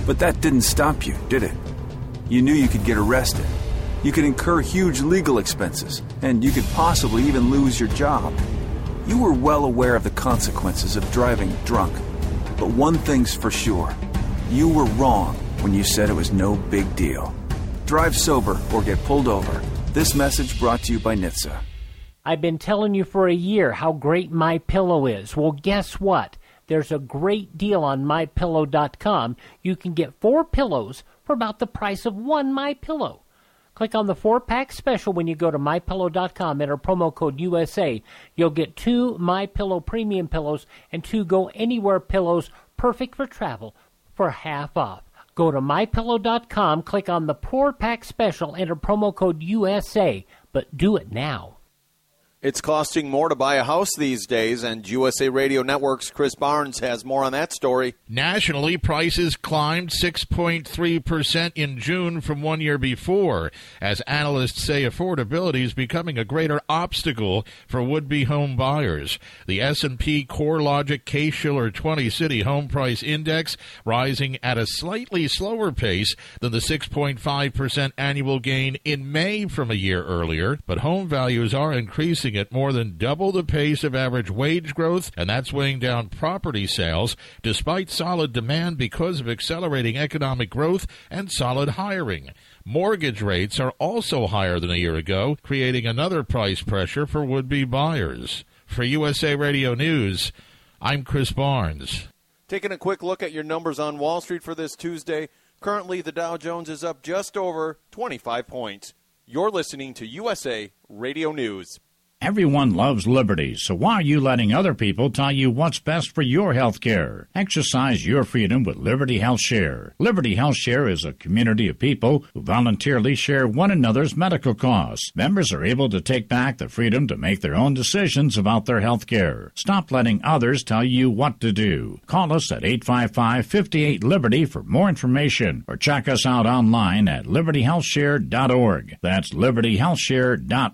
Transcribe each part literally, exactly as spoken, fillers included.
But that didn't stop you, did it? You knew you could get arrested. You could incur huge legal expenses, and you could possibly even lose your job. You were well aware of the consequences of driving drunk. But one thing's for sure. You were wrong when you said it was no big deal. Drive sober or get pulled over. This message brought to you by N H T S A. I've been telling you for a year how great MyPillow is. Well, guess what? There's a great deal on my pillow dot com. You can get four pillows for about the price of one MyPillow. Click on the four-pack special when you go to my pillow dot com. Enter promo code U S A. You'll get two MyPillow premium pillows and two Go Anywhere pillows, perfect for travel, for half off. Go to my pillow dot com, click on the four-pack special, enter promo code U S A, but do it now. It's costing more to buy a house these days, and U S A Radio Network's Chris Barnes has more on that story. Nationally, prices climbed six point three percent in June from one year before, as analysts say affordability is becoming a greater obstacle for would-be home buyers. The S and P CoreLogic Case-Shiller twenty City Home Price Index rising at a slightly slower pace than the six point five percent annual gain in May from a year earlier, but home values are increasing at more than double the pace of average wage growth, and that's weighing down property sales despite solid demand because of accelerating economic growth and solid hiring. Mortgage rates are also higher than a year ago, creating another price pressure for would-be buyers. For U S A Radio News, I'm Chris Barnes. Taking a quick look at your numbers on Wall Street for this Tuesday. Currently, the Dow Jones is up just over twenty-five points. You're listening to U S A Radio News. Everyone loves liberty, so why are you letting other people tell you what's best for your health care? Exercise your freedom with Liberty Health Share. Liberty Health Share is a community of people who voluntarily share one another's medical costs. Members are able to take back the freedom to make their own decisions about their health care. Stop letting others tell you what to do. Call us at eight five five, five eight, Liberty for more information, or check us out online at liberty health share dot org. That's liberty health share dot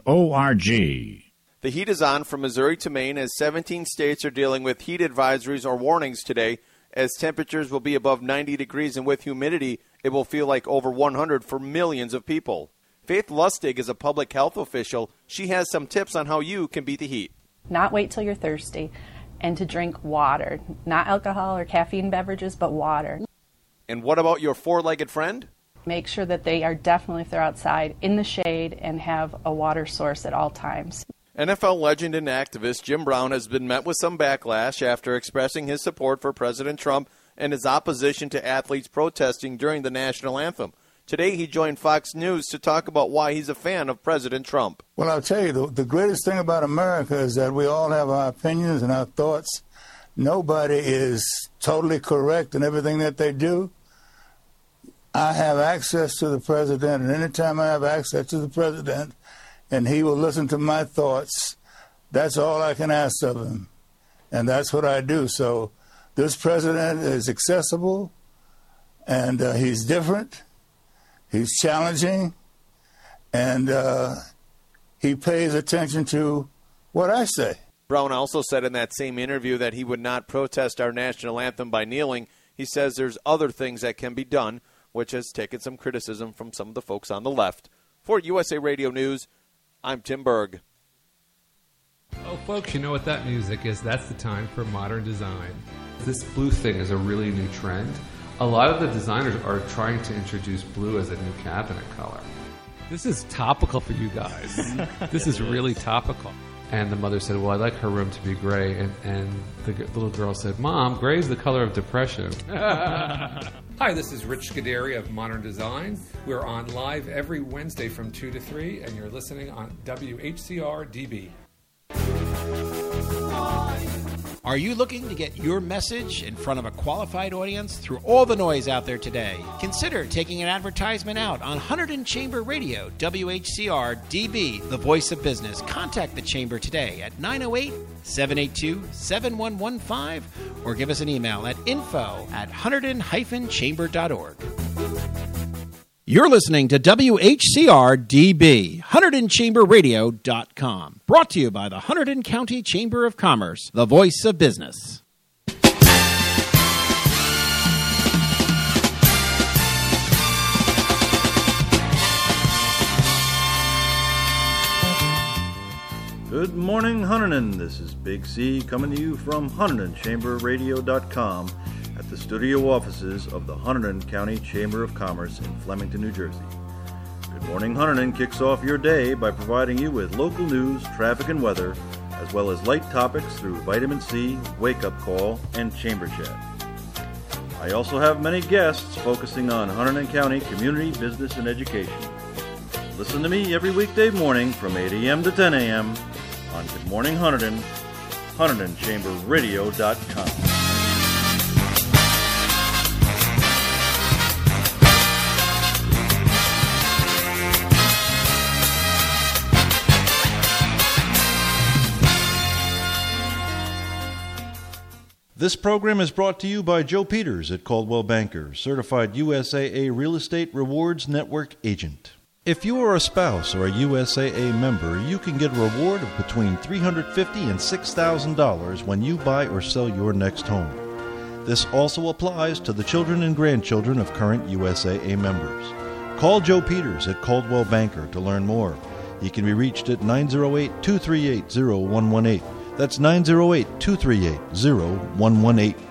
org. The heat is on from Missouri to Maine as seventeen states are dealing with heat advisories or warnings today, as temperatures will be above ninety degrees, and with humidity, it will feel like over one hundred for millions of people. Faith Lustig is a public health official. She has some tips on how you can beat the heat. Not wait till you're thirsty, and to drink water. Not alcohol or caffeine beverages, but water. And what about your four-legged friend? Make sure that they are definitely, if they're outside, in the shade and have a water source at all times. N F L legend and activist Jim Brown has been met with some backlash after expressing his support for President Trump and his opposition to athletes protesting during the national anthem. Today he joined Fox News to talk about why he's a fan of President Trump. Well, I'll tell you, the, the greatest thing about America is that we all have our opinions and our thoughts. Nobody is totally correct in everything that they do. I have access to the president, and anytime I have access to the president, and he will listen to my thoughts, that's all I can ask of him. And that's what I do. So this president is accessible, and uh, he's different, he's challenging, and uh, he pays attention to what I say. Brown also said in that same interview that he would not protest our national anthem by kneeling. He says there's other things that can be done, which has taken some criticism from some of the folks on the left. For U S A Radio News, I'm Tim Berg. Oh, folks, you know what that music is. That's the time for modern design. This blue thing is a really new trend. A lot of the designers are trying to introduce blue as a new cabinet color. This is topical for you guys. This is really topical. And the mother said, well, I'd like her room to be gray. And, and the g- little girl said, Mom, gray is the color of depression. Hi, this is Rich Scuderi of Modern Design. We're on live every Wednesday from two to three, and you're listening on W H C R D B. Are you looking to get your message in front of a qualified audience through all the noise out there today? Consider taking an advertisement out on Hunterdon Chamber Radio, W H C R D B, the voice of business. Contact the Chamber today at nine oh eight, seven eight two, seven one one five or give us an email at info at hunterdon dash chamber dot org. You're listening to W H C R D B, Hunterdon Chamber Radio dot com. Brought to you by the Hunterdon County Chamber of Commerce, the voice of business. morning, Huntington. This is Big C coming to you from Huntington Chamber Radio dot com at the studio offices of the Huntington County Chamber of Commerce in Flemington, New Jersey. Good Morning Huntington kicks off your day by providing you with local news, traffic, and weather, as well as light topics through Vitamin C, Wake Up Call, and Chamber Chat. I also have many guests focusing on Huntington County community, business, and education. Listen to me every weekday morning from eight a.m. to ten a.m. on Good Morning Huntington, Huntington Chamber Radio dot com. This program is brought to you by Joe Peters at Coldwell Banker, certified U S A A Real Estate Rewards Network agent. If you are a spouse or a U S A A member, you can get a reward of between three hundred fifty dollars and six thousand dollars when you buy or sell your next home. This also applies to the children and grandchildren of current U S A A members. Call Joe Peters at Coldwell Banker to learn more. He can be reached at nine oh eight, two three eight, oh one one eight. That's nine oh eight, two three eight, oh one one eight.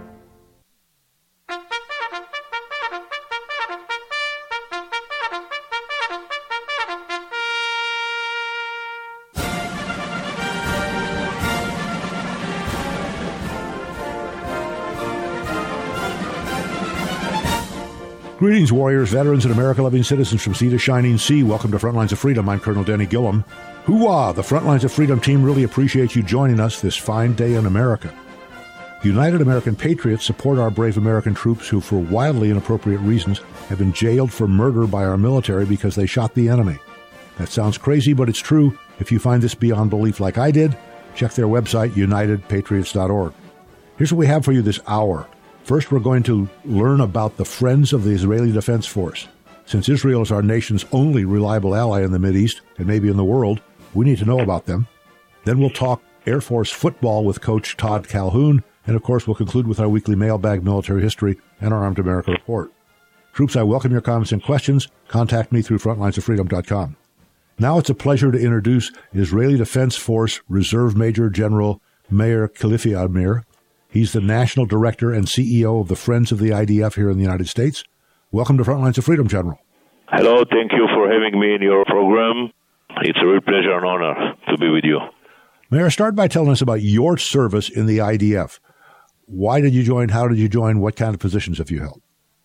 Greetings, warriors, veterans, and America-loving citizens from sea to shining sea. Welcome to Frontlines of Freedom. I'm Colonel Denny Gillum. Hoo-ah! The Frontlines of Freedom team really appreciates you joining us this fine day in America. United American Patriots support our brave American troops who, for wildly inappropriate reasons, have been jailed for murder by our military because they shot the enemy. That sounds crazy, but it's true. If you find this beyond belief like I did, check their website, united patriots dot org. Here's what we have for you this hour. First, we're going to learn about the Friends of the Israeli Defense Force. Since Israel is our nation's only reliable ally in the Mideast, and maybe in the world, we need to know about them. Then we'll talk Air Force football with Coach Todd Calhoun, and of course we'll conclude with our weekly mailbag military history and our Armed America report. Troops, I welcome your comments and questions. Contact me through frontlines of freedom dot com. Now it's a pleasure to introduce Israeli Defense Force Reserve Major General Meir Kalifi Amir. He's the National Director and C E O of the Friends of the I D F here in the United States. Welcome to Frontlines of Freedom, General. Hello, thank you for having me in your program. It's a real pleasure and honor to be with you. Mayor, start by telling us about your service in the I D F. Why did you join? How did you join? What kind of positions have you held?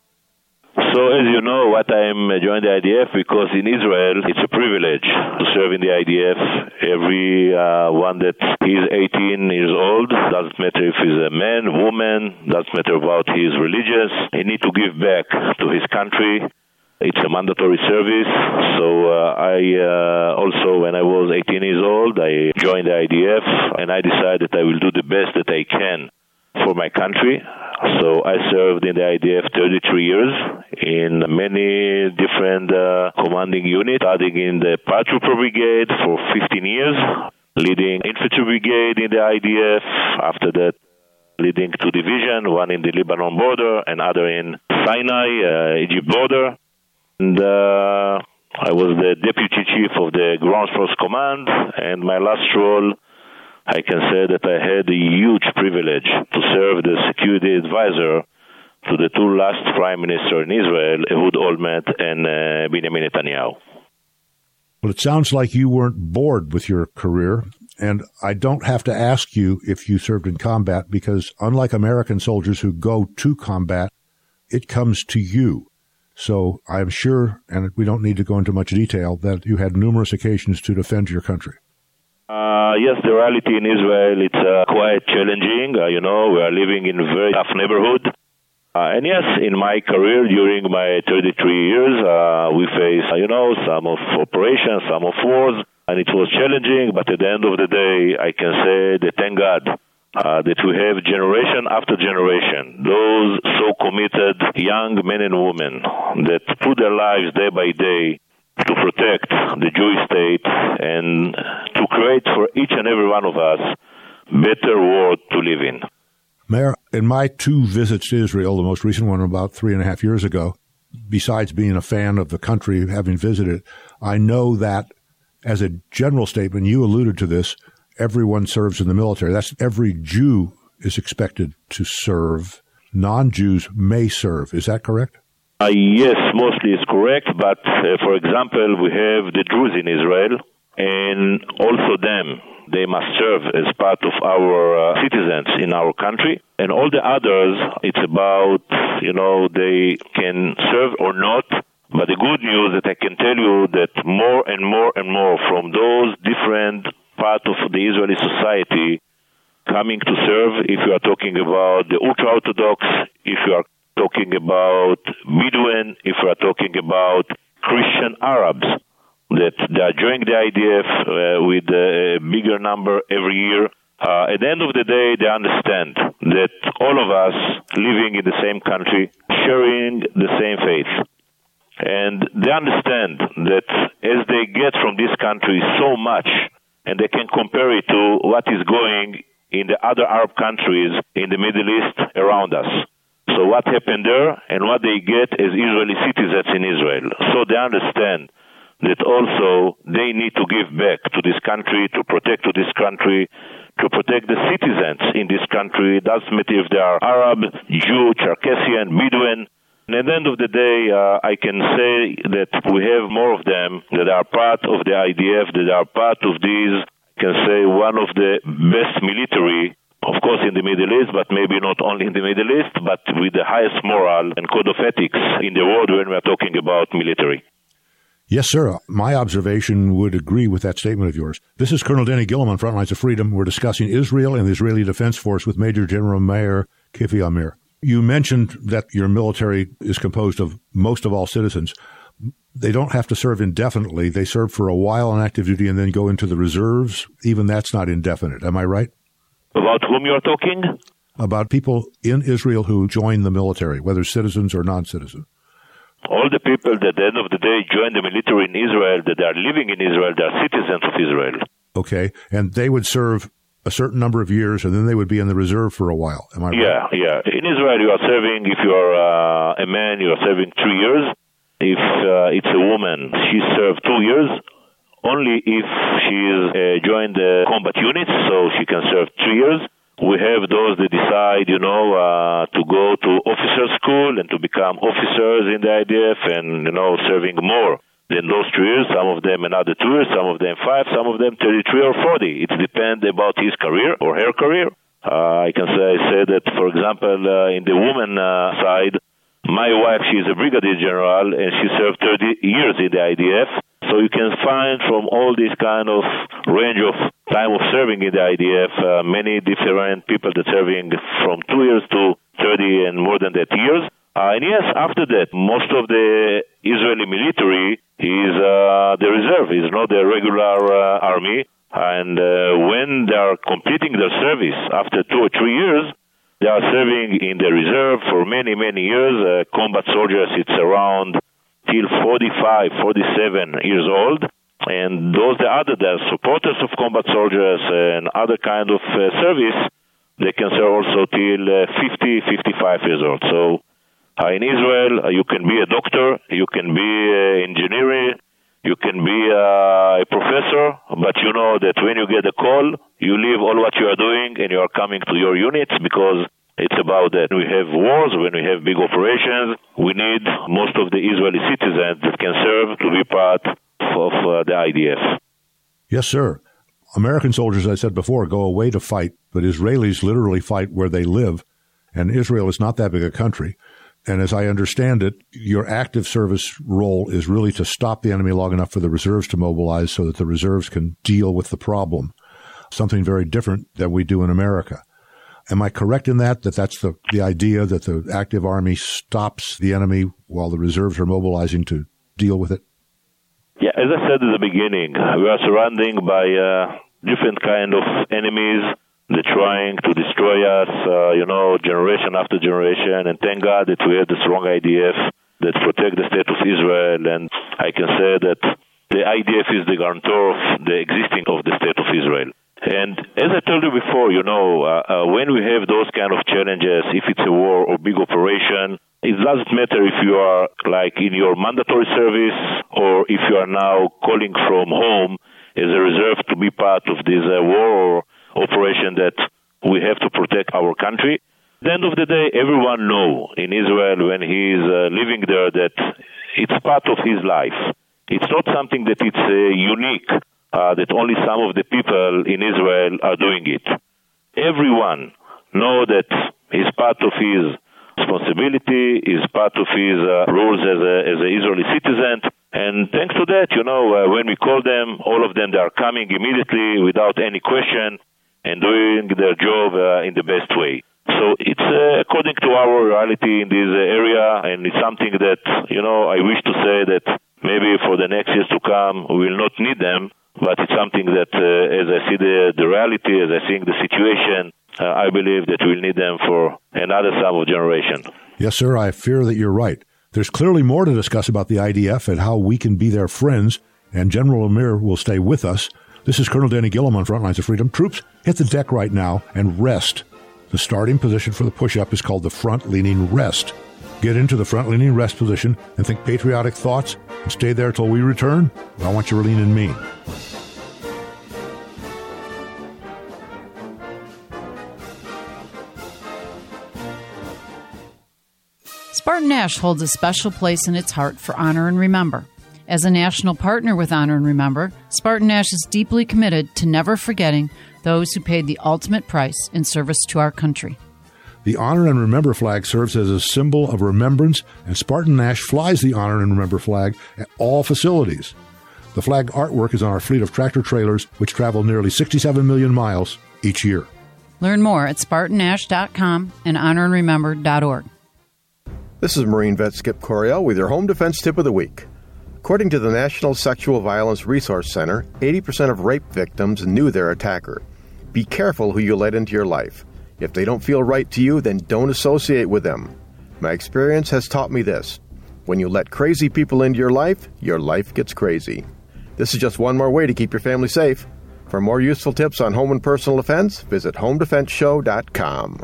So, as you know, what I'm joined the I D F because in Israel it's a privilege to serve in the I D F. Every uh, one that is eighteen years old, doesn't matter if he's a man, woman, doesn't matter about his religious, he needs to give back to his country. It's a mandatory service. So uh, I uh, also, when I was eighteen years old, I joined the I D F and I decided I will do the best that I can for my country. So I served in the I D F thirty-three years in many different uh, commanding units, starting in the Paratrooper Brigade for fifteen years, leading Infantry Brigade in the I D F, after that leading two divisions, one in the Lebanon border and other in Sinai, uh, Egypt border. And uh, I was the Deputy Chief of the Ground Force Command, and my last role, I can say that I had a huge privilege to serve the security advisor to the two last prime ministers in Israel, Ehud Olmert and uh, Benjamin Netanyahu. Well, it sounds like you weren't bored with your career, and I don't have to ask you if you served in combat because unlike American soldiers who go to combat, it comes to you. So I'm sure, and we don't need to go into much detail, that you had numerous occasions to defend your country. Uh, yes, the reality in Israel, it's uh, quite challenging. Uh, you know, we are living in a very tough neighborhood. Uh, and yes, in my career, during my thirty-three years, uh, we faced, uh, you know, some of operations, some of wars, and it was challenging. But at the end of the day, I can say that thank God uh, that we have generation after generation, those so committed young men and women that put their lives day by day to protect the Jewish state and to create for each and every one of us better world to live in. Mayor, in my two visits to Israel, the most recent one about three and a half years ago, besides being a fan of the country, having visited, I know that as a general statement, you alluded to this, everyone serves in the military. That's every Jew is expected to serve. Non-Jews may serve. Is that correct? Uh, yes, mostly is correct. But, uh, for example, we have the Druze in Israel, and also them. They must serve as part of our uh, citizens in our country. And all the others, it's about, you know, they can serve or not. But the good news that I can tell you that more and more and more from those different parts of the Israeli society coming to serve, if you are talking about the ultra-Orthodox, if you are talking about Bedouin, if you are talking about Christian Arabs, that they are joining the I D F uh, with a bigger number every year. Uh, at the end of the day, they understand that all of us living in the same country, sharing the same faith. And they understand that as they get from this country so much, and they can compare it to what is going in the other Arab countries in the Middle East around us. So what happened there and what they get as Israeli citizens in Israel. So they understand that also they need to give back to this country, to protect to this country, to protect the citizens in this country. It doesn't matter if they are Arab, Jew, Circassian, Bedouin. And at the end of the day, uh, I can say that we have more of them that are part of the I D F, that are part of these, I can say, one of the best military, of course, in the Middle East, but maybe not only in the Middle East, but with the highest moral and code of ethics in the world when we are talking about military. Yes, sir. My observation would agree with that statement of yours. This is Colonel Danny Gillum on Frontlines of Freedom. We're discussing Israel and the Israeli Defense Force with Major General Meir Kifi Amir. You mentioned that your military is composed of most of all citizens. They don't have to serve indefinitely. They serve for a while on active duty and then go into the reserves. Even that's not indefinite. Am I right? About whom you're talking? About people in Israel who join the military, whether citizens or non-citizens. All the people that at the end of the day join the military in Israel, that are living in Israel, they are citizens of Israel. Okay, and they would serve a certain number of years, and then they would be in the reserve for a while. Am I right? Yeah, yeah. In Israel, you are serving, if you are uh, a man, you are serving three years. If uh, it's a woman, she served two years. Only if she is uh, joined the combat units, so she can serve three years. We have those that decide, you know, uh, to go to officer school and to become officers in the I D F and, you know, serving more than those three years. Some of them another two years, some of them five, some of them thirty-three or forty. It depends about his career or her career. Uh, I can say, say that, for example, uh, in the woman uh, side, my wife, she is a brigadier general and she served thirty years in the I D F. So you can find from all this kind of range of time of serving in the I D F, uh, many different people that serving from two years to thirty and more than that years. Uh, and yes, after that, most of the Israeli military is uh, the reserve, is not the regular uh, army. And uh, when they are completing their service after two or three years, they are serving in the reserve for many, many years. Uh, combat soldiers, it's around till forty-five, forty-seven years old. And those the other, the supporters of combat soldiers and other kind of uh, service, they can serve also till uh, fifty, fifty-five years old. So uh, in Israel, uh, you can be a doctor, you can be uh, engineering, you can be uh, a professor, but you know that when you get a call, you leave all what you are doing and you are coming to your units because it's about that. We have wars, when we have big operations, we need most of the Israeli citizens that can serve to be part of uh, the I D F. Yes, sir. American soldiers, as I said before, go away to fight, but Israelis literally fight where they live, and Israel is not that big a country. And as I understand it, your active service role is really to stop the enemy long enough for the reserves to mobilize so that the reserves can deal with the problem, something very different than we do in America. Am I correct in that, that that's the, the idea, that the active army stops the enemy while the reserves are mobilizing to deal with it? Yeah, as I said at the beginning, we are surrounded by uh, different kind of enemies. They're trying to destroy us, uh, you know, generation after generation. And thank God that we have the strong I D F that protect the state of Israel. And I can say that the I D F is the guarantor of the existing of the state of Israel. And as I told you before, you know, uh, uh, when we have those kind of challenges, if it's a war or big operation, it doesn't matter if you are like in your mandatory service or if you are now calling from home as a reserve to be part of this uh, war operation that we have to protect our country. At the end of the day, everyone knows in Israel when he is uh, living there that it's part of his life. It's not something that it's uh, unique, uh, that only some of the people in Israel are doing it. Everyone knows that it's part of his responsibility, is part of his uh, rules as a as an Israeli citizen. And thanks to that, you know, uh, when we call them, all of them, they are coming immediately without any question and doing their job uh, in the best way. So it's uh, according to our reality in this area, and it's something that, you know, I wish to say that maybe for the next years to come, we will not need them, but it's something that, uh, as I see the, the reality, as I see the situation, uh, I believe that we'll need them for another sum of generation. Yes, sir, I fear that you're right. There's clearly more to discuss about the I D F and how we can be their friends, and General Amir will stay with us. This is Colonel Danny Gillum on Front Lines of Freedom. Troops, hit the deck right now and rest. The starting position for the push-up is called the front-leaning rest. Get into the front-leaning rest position and think patriotic thoughts and stay there till we return. I want you to lean in me. Spartan Nash holds a special place in its heart for Honor and Remember. As a national partner with Honor and Remember, Spartan Nash is deeply committed to never forgetting those who paid the ultimate price in service to our country. The Honor and Remember flag serves as a symbol of remembrance, and Spartan Nash flies the Honor and Remember flag at all facilities. The flag artwork is on our fleet of tractor trailers, which travel nearly sixty-seven million miles each year. Learn more at spartan nash dot com and honor and remember dot org. This is Marine vet Skip Coryell with your Home Defense Tip of the Week. According to the National Sexual Violence Resource Center, eighty percent of rape victims knew their attacker. Be careful who you let into your life. If they don't feel right to you, then don't associate with them. My experience has taught me this. When you let crazy people into your life, your life gets crazy. This is just one more way to keep your family safe. For more useful tips on home and personal defense, visit home defense show dot com.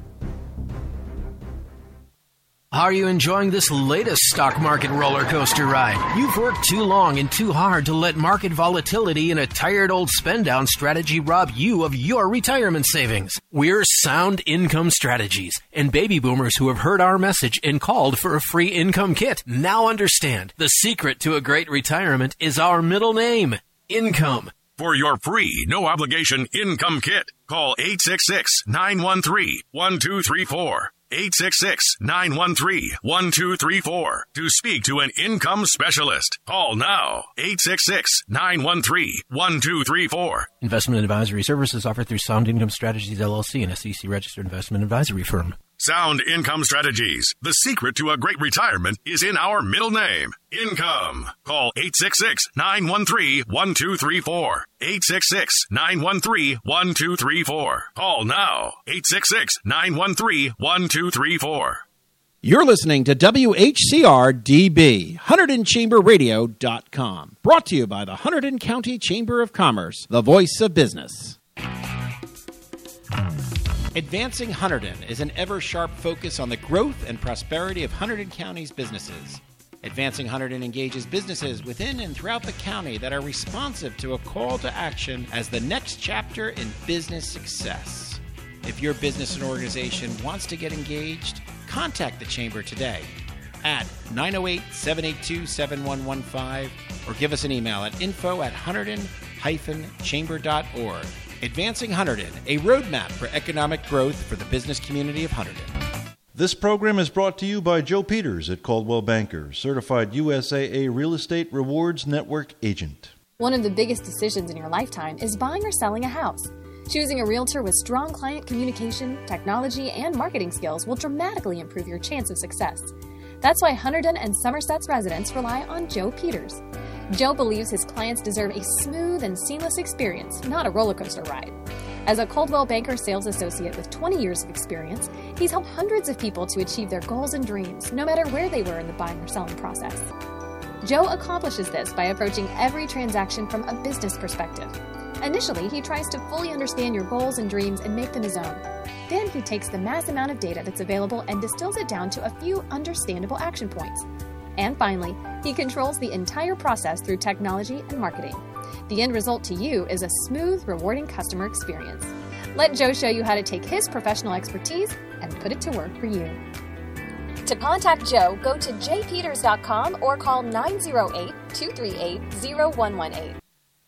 Are you enjoying this latest stock market roller coaster ride? You've worked too long and too hard to let market volatility and a tired old spend down strategy rob you of your retirement savings. We're Sound Income Strategies, and baby boomers who have heard our message and called for a free income kit now understand the secret to a great retirement is our middle name, Income. For your free, no-obligation income kit, call eight six six, nine one three, one two three four. eight six six, nine one three, one two three four to speak to an income specialist. Call now, eight six six, nine one three, one two three four. Investment advisory services offered through Sound Income Strategies, L L C, an S E C-registered investment advisory firm. Sound Income Strategies. The secret to a great retirement is in our middle name, Income. Call eight six six, nine one three, one two three four. eight six six, nine one three, one two three four. Call now, eight six six, nine one three, one two three four. You're listening to W H C R D B, Hunterdon Chamber Radio dot com. Brought to you by the Hunterdon County Chamber of Commerce, the voice of business. Advancing Hunterdon is an ever-sharp focus on the growth and prosperity of Hunterdon County's businesses. Advancing Hunterdon engages businesses within and throughout the county that are responsive to a call to action as the next chapter in business success. If your business and organization wants to get engaged, contact the Chamber today at nine oh eight, seven eight two, seven one one five or give us an email at info at hunterdon dash chamber dot org. Advancing Hunterdon, a roadmap for economic growth for the business community of Hunterdon. This program is brought to you by Joe Peters at Coldwell Banker, certified U S A A Real Estate Rewards Network agent. One of the biggest decisions in your lifetime is buying or selling a house. Choosing a realtor with strong client communication, technology, and marketing skills will dramatically improve your chance of success. That's why Hunterdon and Somerset's residents rely on Joe Peters. Joe believes his clients deserve a smooth and seamless experience, not a roller coaster ride. As a Coldwell Banker sales associate with twenty years of experience, he's helped hundreds of people to achieve their goals and dreams, no matter where they were in the buying or selling process. Joe accomplishes this by approaching every transaction from a business perspective. Initially, he tries to fully understand your goals and dreams and make them his own. Then he takes the mass amount of data that's available and distills it down to a few understandable action points. And finally, he controls the entire process through technology and marketing. The end result to you is a smooth, rewarding customer experience. Let Joe show you how to take his professional expertise and put it to work for you. To contact Joe, go to j peters dot com or call nine oh eight, two three eight, oh one one eight.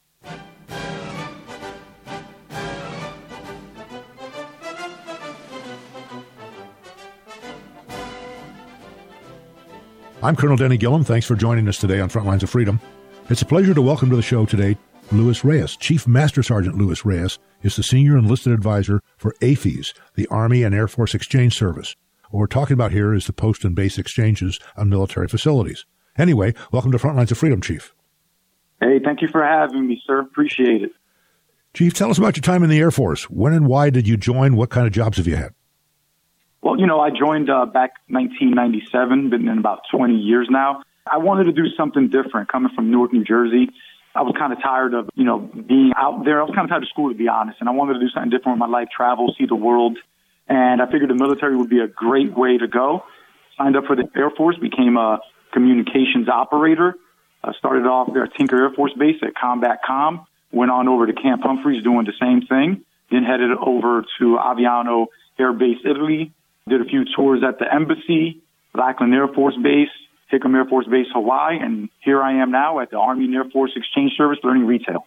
I'm Colonel Denny Gillum. Thanks for joining us today on Frontlines of Freedom. It's a pleasure to welcome to the show today Luis Reyes. Chief Master Sergeant Luis Reyes is the Senior Enlisted Advisor for A F E S, the Army and Air Force Exchange Service. What we're talking about here is the post and base exchanges on military facilities. Anyway, welcome to Frontlines of Freedom, Chief. Hey, thank you for having me, sir. Appreciate it. Chief, tell us about your time in the Air Force. When and why did you join? What kind of jobs have you had? Well, you know, I joined uh, back nineteen ninety-seven, been in about twenty years now. I wanted to do something different coming from Newark, New Jersey. I was kind of tired of, you know, being out there. I was kind of tired of school, to be honest, and I wanted to do something different with my life, travel, see the world. And I figured the military would be a great way to go. Signed up for the Air Force, became a communications operator. I started off there at Tinker Air Force Base at Combat Com. Went on over to Camp Humphreys doing the same thing. Then headed over to Aviano Air Base, Italy. Did a few tours at the embassy, Lackland Air Force Base, Hickam Air Force Base, Hawaii, and here I am now at the Army and Air Force Exchange Service learning retail.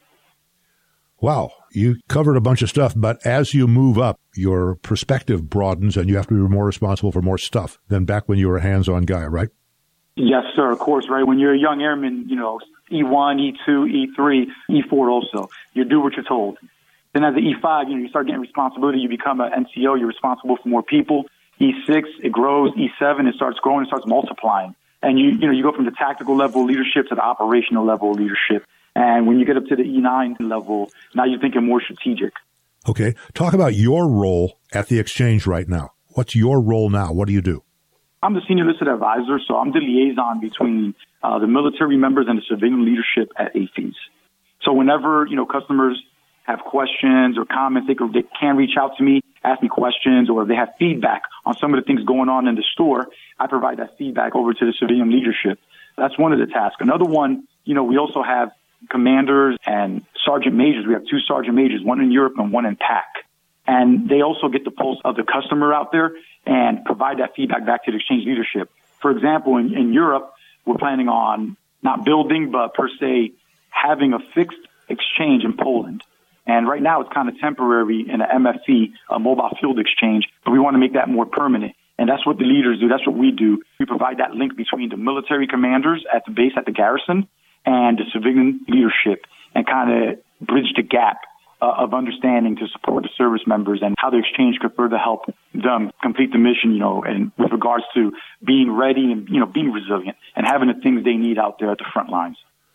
Wow, you covered a bunch of stuff, but as you move up, your perspective broadens and you have to be more responsible for more stuff than back when you were a hands-on guy, right? Yes, sir, of course, right? When you're a young airman, you know, E one, E two, E three, E four also. You do what you're told. Then as an E five, you know, you start getting responsibility. You become an N C O. You're responsible for more people. E six, it grows. E seven, it starts growing. It starts multiplying. And you, you know, you go from the tactical level leadership to the operational level leadership. And when you get up to the E nine level, now you're thinking more strategic. Okay. Talk about your role at the exchange right now. What's your role now? What do you do? I'm the senior enlisted advisor, so I'm the liaison between uh, the military members and the civilian leadership at A F E S. So whenever, you know, customers have questions or comments, they can, they can reach out to me, ask me questions, or if they have feedback on some of the things going on in the store, I provide that feedback over to the civilian leadership. That's one of the tasks. Another one, you know, we also have commanders and sergeant majors. We have two sergeant majors, one in Europe and one in P A C. And they also get the pulse of the customer out there and provide that feedback back to the exchange leadership. For example, in, in Europe, we're planning on not building, but per se having a fixed exchange in Poland. And right now it's kind of temporary in a M F C, a mobile field exchange, but we want to make that more permanent. And that's what the leaders do. That's what we do. We provide that link between the military commanders at the base, at the garrison, and the civilian leadership, and kind of bridge the gap uh, of understanding to support the service members and how the exchange could further help them complete the mission, you know, and with regards to being ready and, you know, being resilient and having the things they need out there at the front lines.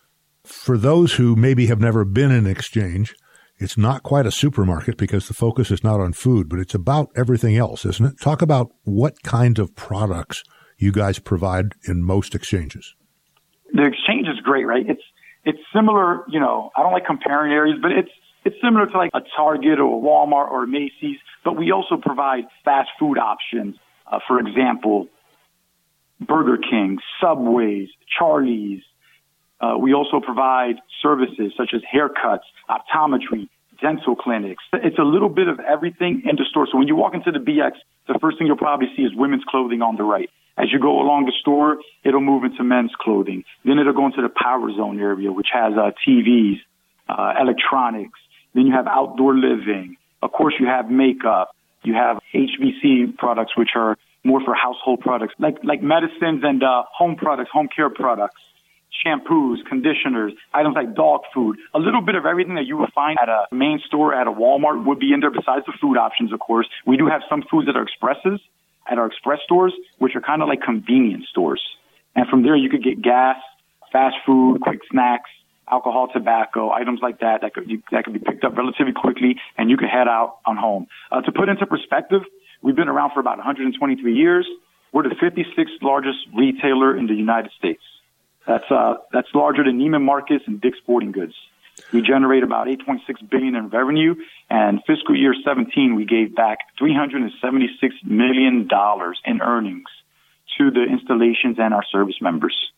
For those who maybe have never been in exchange, it's not quite a supermarket because the focus is not on food, but it's about everything else, isn't it? Talk about what kind of products you guys provide in most exchanges. The exchange is great, right? It's it's similar, you know, I don't like comparing areas, but it's it's similar to like a Target or a Walmart or a Macy's, but we also provide fast food options. Uh, for example, Burger King, Subways, Charlie's. Uh, we also provide services such as haircuts, optometry, dental clinics. It's a little bit of everything in the store. So when you walk into the B X, the first thing you'll probably see is women's clothing on the right. As you go along the store, it'll move into men's clothing. Then it'll go into the power zone area, which has uh, T Vs, uh, electronics. Then you have outdoor living. Of course, you have makeup. You have H V C products, which are more for household products, like like medicines and uh, home products, home care products, shampoos, conditioners, items like dog food. A little bit of everything that you would find at a main store, at a Walmart, would be in there besides the food options, of course. We do have some foods that are expresses at our express stores, which are kind of like convenience stores. And from there, you could get gas, fast food, quick snacks, alcohol, tobacco, items like that that could, that could be picked up relatively quickly, and you could head out on home. Uh, to put into perspective, we've been around for about one hundred twenty-three years. We're the fifty-sixth largest retailer in the United States. That's uh, that's larger than Neiman Marcus and Dick's Sporting Goods. We generate about eight point six billion dollars in revenue, and fiscal year seventeen, we gave back three hundred seventy-six million dollars in earnings to the installations and our service members.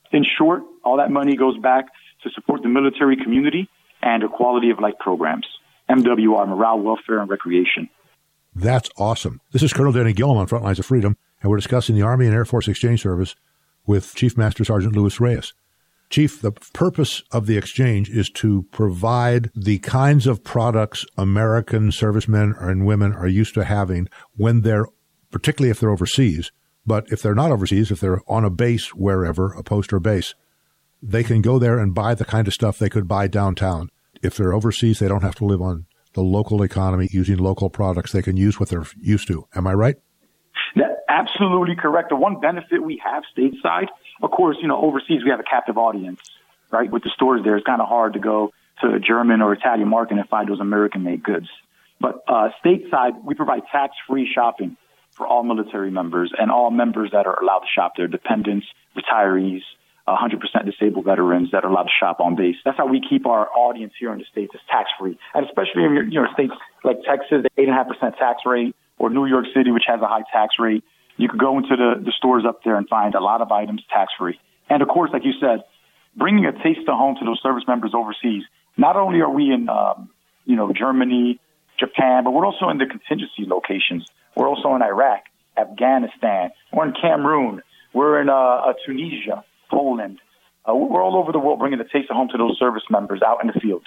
In short, all that money goes back to support the military community and the quality of life programs. M W R, Morale, Welfare, and Recreation. That's awesome. This is Colonel Danny Gillum on Frontlines of Freedom, and we're discussing the Army and Air Force Exchange Service with Chief Master Sergeant Luis Reyes. Chief, the purpose of the exchange is to provide the kinds of products American servicemen and women are used to having when they're, particularly if they're overseas, but if they're not overseas, if they're on a base wherever, a post or base, they can go there and buy the kind of stuff they could buy downtown. If they're overseas, they don't have to live on the local economy using local products. They can use what they're used to. Am I right? That's absolutely correct. The one benefit we have stateside, of course, you know, overseas we have a captive audience, right? With the stores there, it's kind of hard to go to a German or Italian market and find those American-made goods. But uh, stateside, we provide tax-free shopping for all military members and all members that are allowed to shop there, dependents, retirees, one hundred percent disabled veterans that are allowed to shop on base. That's how we keep our audience here in the States is tax-free. And especially in your, you know, states like Texas, the eight point five percent tax rate, or New York City, which has a high tax rate. You could go into the, the stores up there and find a lot of items tax-free. And, of course, like you said, bringing a taste to home to those service members overseas. Not only are we in, um, you know, Germany, Japan, but we're also in the contingency locations. We're also in Iraq, Afghanistan. We're in Cameroon. We're in uh, uh, Tunisia, Poland. Uh, we're all over the world bringing the taste of home to those service members out in the field.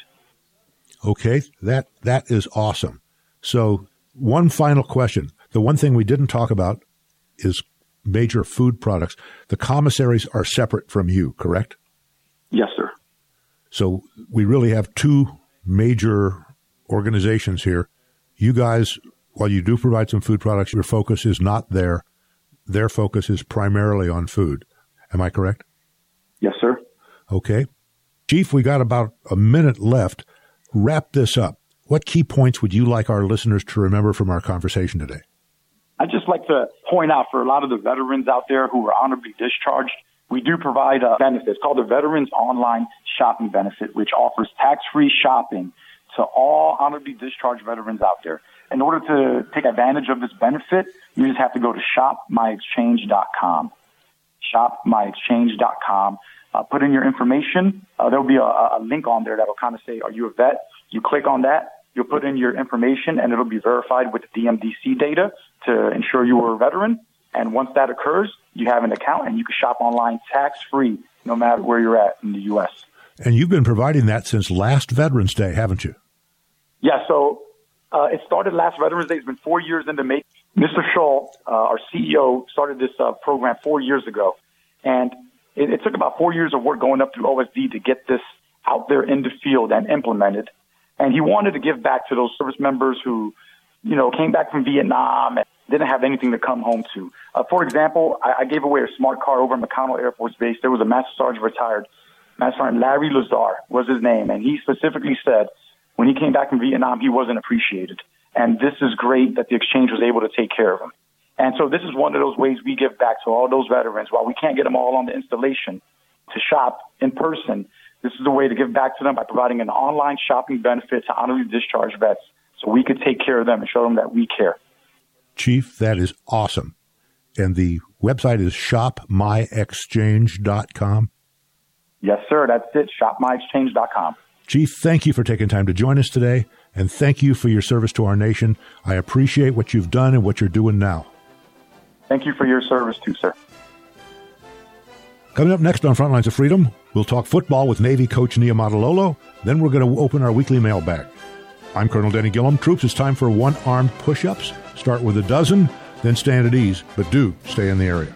Okay, that that is awesome. So one final question. The one thing we didn't talk about is major food products. The commissaries are separate from you, correct? Yes, sir. So we really have two major organizations here. You guys, while you do provide some food products, your focus is not there. Their focus is primarily on food. Am I correct? Yes, sir. Okay. Chief, we got about a minute left. Wrap this up. What key points would you like our listeners to remember from our conversation today? I'd just like to point out for a lot of the veterans out there who are honorably discharged, we do provide a benefit. It's called the Veterans Online Shopping Benefit, which offers tax-free shopping to all honorably discharged veterans out there. In order to take advantage of this benefit, you just have to go to shop my exchange dot com. shop my exchange dot com. Uh, put in your information. Uh, there'll be a, a link on there that will kind of say, are you a vet? You click on that. You'll put in your information, and it'll be verified with the D M D C data to ensure you were a veteran. And once that occurs, you have an account, and you can shop online tax-free no matter where you're at in the U S. And you've been providing that since last Veterans Day, haven't you? Yeah, so uh, it started last Veterans Day. It's been four years in the making. Mister Shaw, uh, our C E O, started this uh, program four years ago. And it, it took about four years of work going up through O S D to get this out there in the field and implemented. And he wanted to give back to those service members who, you know, came back from Vietnam and didn't have anything to come home to. Uh, for example, I, I gave away a smart car over at McConnell Air Force Base. There was a Master Sergeant retired. Master Sergeant Larry Lazar was his name. And he specifically said when he came back from Vietnam, he wasn't appreciated. And this is great that the exchange was able to take care of him. And so this is one of those ways we give back to all those veterans. While we can't get them all on the installation to shop in person, this is a way to give back to them by providing an online shopping benefit to honorably discharged vets so we could take care of them and show them that we care. Chief, that is awesome. And the website is shop my exchange dot com? Yes, sir. That's it, shop my exchange dot com. Chief, thank you for taking time to join us today, and thank you for your service to our nation. I appreciate what you've done and what you're doing now. Thank you for your service too, sir. Coming up next on Frontlines of Freedom, we'll talk football with Navy coach Nia Matalolo. Then we're going to open our weekly mailbag. I'm Colonel Denny Gillum. Troops, it's time for one-armed push-ups. Start with a dozen, then stand at ease, but do stay in the area.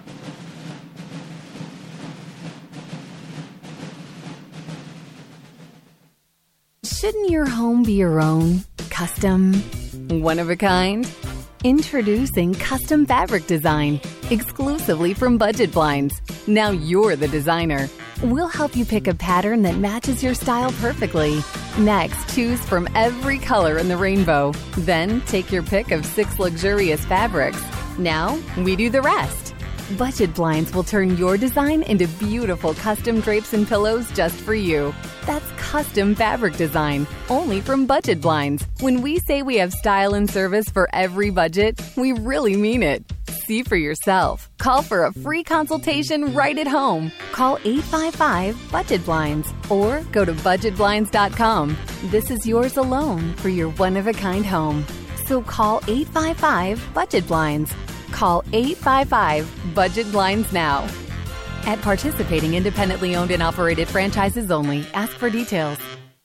Shouldn't your home be your own? Custom? One of a kind? Introducing Custom Fabric Design, exclusively from Budget Blinds. Now you're the designer. We'll help you pick a pattern that matches your style perfectly. Next, choose from every color in the rainbow. Then, take your pick of six luxurious fabrics. Now, we do the rest. Budget Blinds will turn your design into beautiful custom drapes and pillows just for you. That's Custom Fabric Design, only from Budget Blinds. When we say we have style and service for every budget, we really mean it. See for yourself. Call for a free consultation right at home. Call eight five five, budget blinds or go to budget blinds dot com. This is yours alone for your one-of-a-kind home. So call eight five five, budget blinds. Call eight five five, budget blinds now. At participating independently owned and operated franchises only. Ask for details.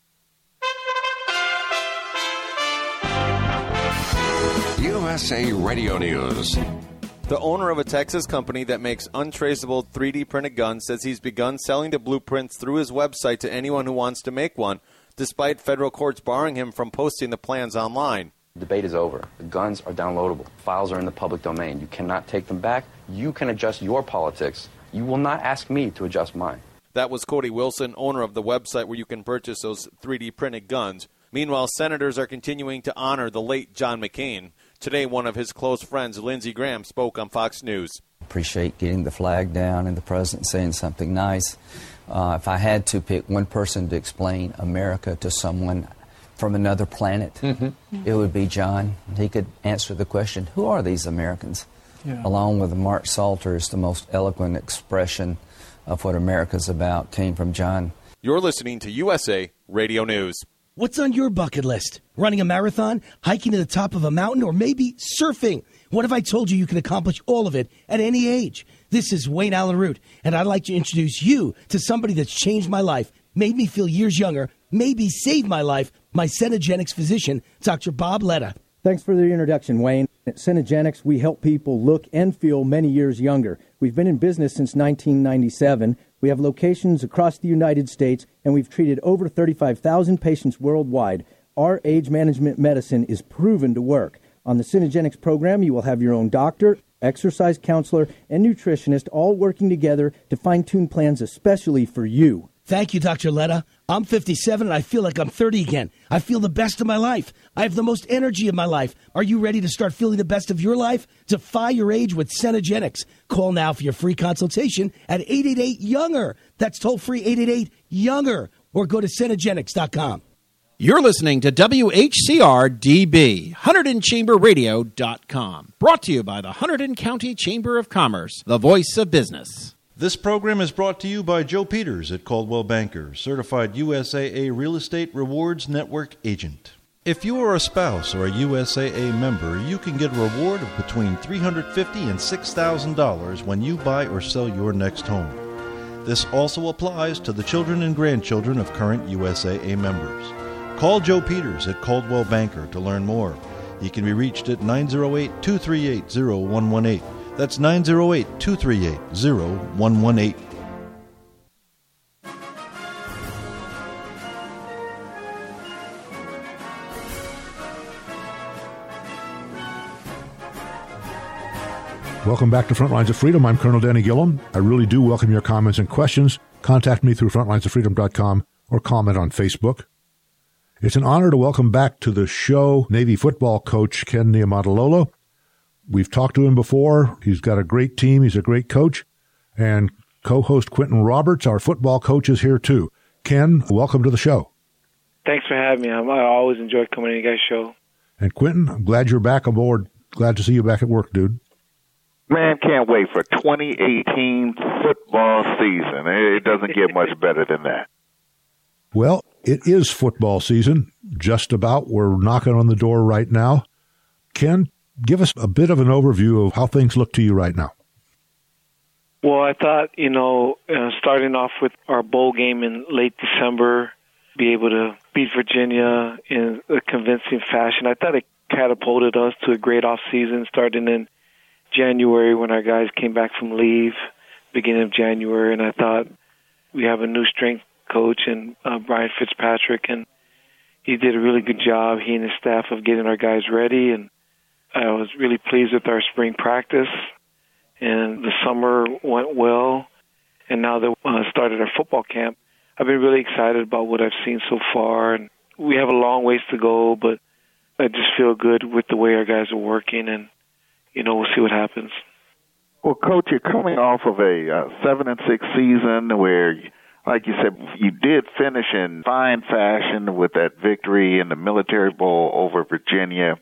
U S A Radio News. The owner of a Texas company that makes untraceable three D printed guns says he's begun selling the blueprints through his website to anyone who wants to make one, despite federal courts barring him from posting the plans online. The debate is over. The guns are downloadable. Files are in the public domain. You cannot take them back. You can adjust your politics. You will not ask me to adjust mine. That was Cody Wilson, owner of the website where you can purchase those three D printed guns. Meanwhile, senators are continuing to honor the late John McCain. Today, one of his close friends, Lindsey Graham, spoke on Fox News. Appreciate getting the flag down and the president saying something nice. Uh, if I had to pick one person to explain America to someone from another planet, mm-hmm. it would be John. He could answer the question, who are these Americans? Yeah. Along with Mark Salters, the most eloquent expression of what America's about came from John. You're listening to U S A Radio News. What's on your bucket list? Running a marathon, hiking to the top of a mountain, or maybe surfing? What if I told you you can accomplish all of it at any age? This is Wayne Allen Root, and I'd like to introduce you to somebody that's changed my life, made me feel years younger, maybe saved my life, my Cenegenics physician, Doctor Bob Letta. Thanks for the introduction, Wayne. At Cenegenics, we help people look and feel many years younger. We've been in business since nineteen ninety-seven. We have locations across the United States, and we've treated over thirty-five thousand patients worldwide. Our age management medicine is proven to work. On the Cenegenics program, you will have your own doctor, exercise counselor, and nutritionist all working together to fine-tune plans especially for you. Thank you, Doctor Letta. I'm fifty-seven and I feel like I'm thirty again. I feel the best of my life. I have the most energy of my life. Are you ready to start feeling the best of your life? Defy your age with Cenegenics. Call now for your free consultation at eight eight eight, younger. That's toll-free eight eight eight, younger. Or go to Cenegenics dot com. You're listening to W H C R D B, Hunterdon Chamber Radio dot com. Brought to you by the Hunterdon County Chamber of Commerce, the voice of business. This program is brought to you by Joe Peters at Coldwell Banker, certified U S A A Real Estate Rewards Network agent. If you are a spouse or a U S A A member, you can get a reward of between three hundred fifty dollars and six thousand dollars when you buy or sell your next home. This also applies to the children and grandchildren of current U S A A members. Call Joe Peters at Coldwell Banker to learn more. He can be reached at nine oh eight, two three eight, oh one one eight. That's nine oh eight, two three eight, oh one one eight. Welcome back to Frontlines of Freedom. I'm Colonel Danny Gillum. I really do welcome your comments and questions. Contact me through frontlines of freedom dot com or comment on Facebook. It's an honor to welcome back to the show Navy football coach Ken Niumatalolo. We've talked to him before. He's got a great team. He's a great coach. And co-host Quentin Roberts, our football coach, is here too. Ken, welcome to the show. Thanks for having me. I always enjoy coming to you guys' show. And Quentin, I'm glad you're back aboard. Glad to see you back at work, dude. Man, can't wait for twenty eighteen football season. It doesn't get much better than that. Well, it is football season, just about. We're knocking on the door right now. Ken, give us a bit of an overview of how things look to you right now. Well, I thought, you know, uh, starting off with our bowl game in late December, be able to beat Virginia in a convincing fashion. I thought it catapulted us to a great off-season starting in January when our guys came back from leave, beginning of January, and I thought we have a new strength coach in uh, Brian Fitzpatrick, and he did a really good job, he and his staff, of getting our guys ready, and I was really pleased with our spring practice, and the summer went well, and now that we uh, started our football camp, I've been really excited about what I've seen so far, and we have a long ways to go, but I just feel good with the way our guys are working, and, you know, we'll see what happens. Well, Coach, you're coming off of a uh, seven and six season where, like you said, you did finish in fine fashion with that victory in the Military Bowl over Virginia.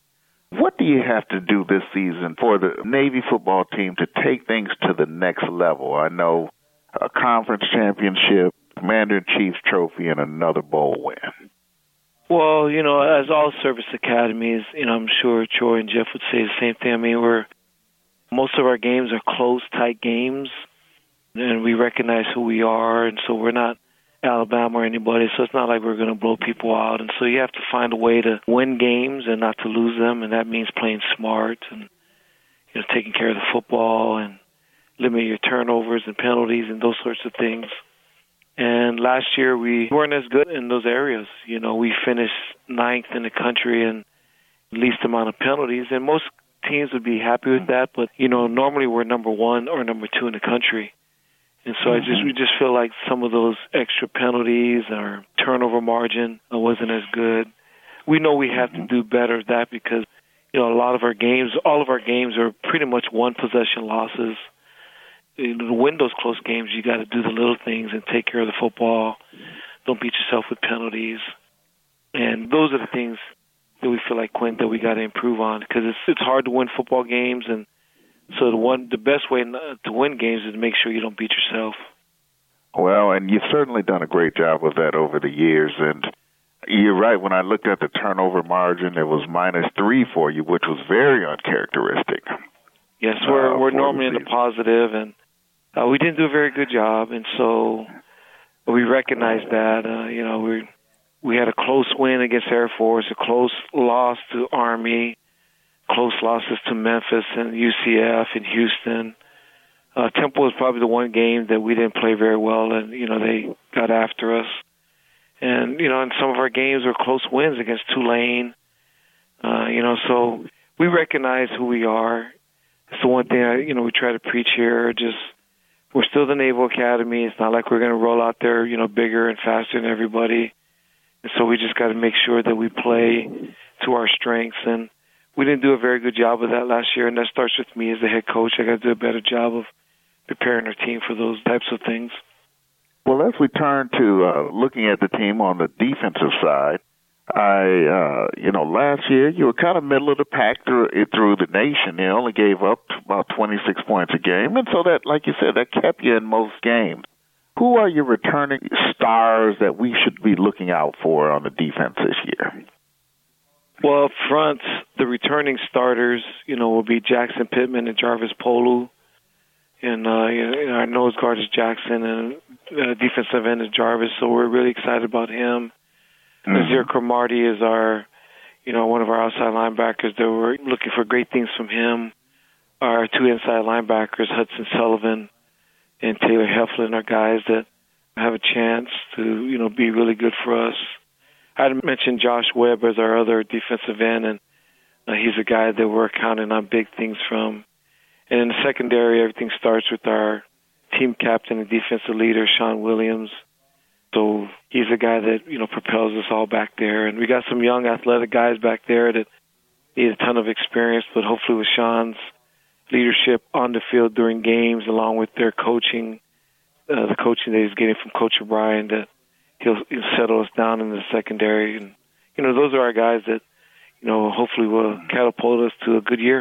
What do you have to do this season for the Navy football team to take things to the next level? I know a conference championship, Commander-in-Chief's trophy, and another bowl win. Well, you know, as all service academies, you know, I'm sure Troy and Jeff would say the same thing. I mean, we're most of our games are close, tight games, and we recognize who we are, and so we're not Alabama or anybody, so it's not like we're going to blow people out. And so you have to find a way to win games and not to lose them, and that means playing smart and, you know, taking care of the football and limiting your turnovers and penalties and those sorts of things. And last year we weren't as good in those areas. You know, we finished ninth in the country in least amount of penalties, and most teams would be happy with that, but, you know, normally we're number one or number two in the country. And so I just we just feel like some of those extra penalties or turnover margin wasn't as good. We know we have to do better at that because, you know, a lot of our games, all of our games are pretty much one possession losses. You know, to win those close games, you got to do the little things and take care of the football. Don't beat yourself with penalties. And those are the things that we feel like, Quint, that we got to improve on because it's it's hard to win football games, and so the one, the best way to win games is to make sure you don't beat yourself. Well, and you've certainly done a great job of that over the years. And you're right, when I looked at the turnover margin, it was minus three for you, which was very uncharacteristic. Yes, we're uh, we're normally in the positive, and uh, we didn't do a very good job, and so we recognize that. Uh, you know, we we had a close win against Air Force, a close loss to Army, close losses to Memphis and U C F and Houston. Uh, Temple was probably the one game that we didn't play very well, and, you know, they got after us. And, you know, in some of our games were close wins against Tulane. Uh, you know, so we recognize who we are. It's the one thing, I, you know, we try to preach here. Just we're still the Naval Academy. It's not like we're going to roll out there, you know, bigger and faster than everybody. And so we just got to make sure that we play to our strengths. And we didn't do a very good job of that last year, and that starts with me as the head coach. I got to do a better job of preparing our team for those types of things. Well, as we turn to uh, looking at the team on the defensive side, I, uh, you know, last year you were kind of middle of the pack through, through the nation. You only gave up about twenty-six points a game, and so that, like you said, that kept you in most games. Who are your returning stars that we should be looking out for on the defense this year? Well, up front, the returning starters, you know, will be Jackson Pittman and Jarvis Polu. And uh, you know, our nose guard is Jackson, and uh, defensive end is Jarvis, so we're really excited about him. Mm-hmm. Nazir Cromartie is our, you know, one of our outside linebackers that we're looking for great things from him. Our two inside linebackers, Hudson Sullivan and Taylor Heflin, are guys that have a chance to, you know, be really good for us. I had mentioned Josh Webb as our other defensive end, and uh, he's a guy that we're counting on big things from. And in the secondary, everything starts with our team captain and defensive leader, Sean Williams. So he's a guy that, you know, propels us all back there. And we got some young athletic guys back there that need a ton of experience, but hopefully with Sean's leadership on the field during games, along with their coaching, uh, the coaching that he's getting from Coach O'Brien, that he'll, he'll settle us down in the secondary. And, you know, those are our guys that, you know, hopefully will catapult us to a good year.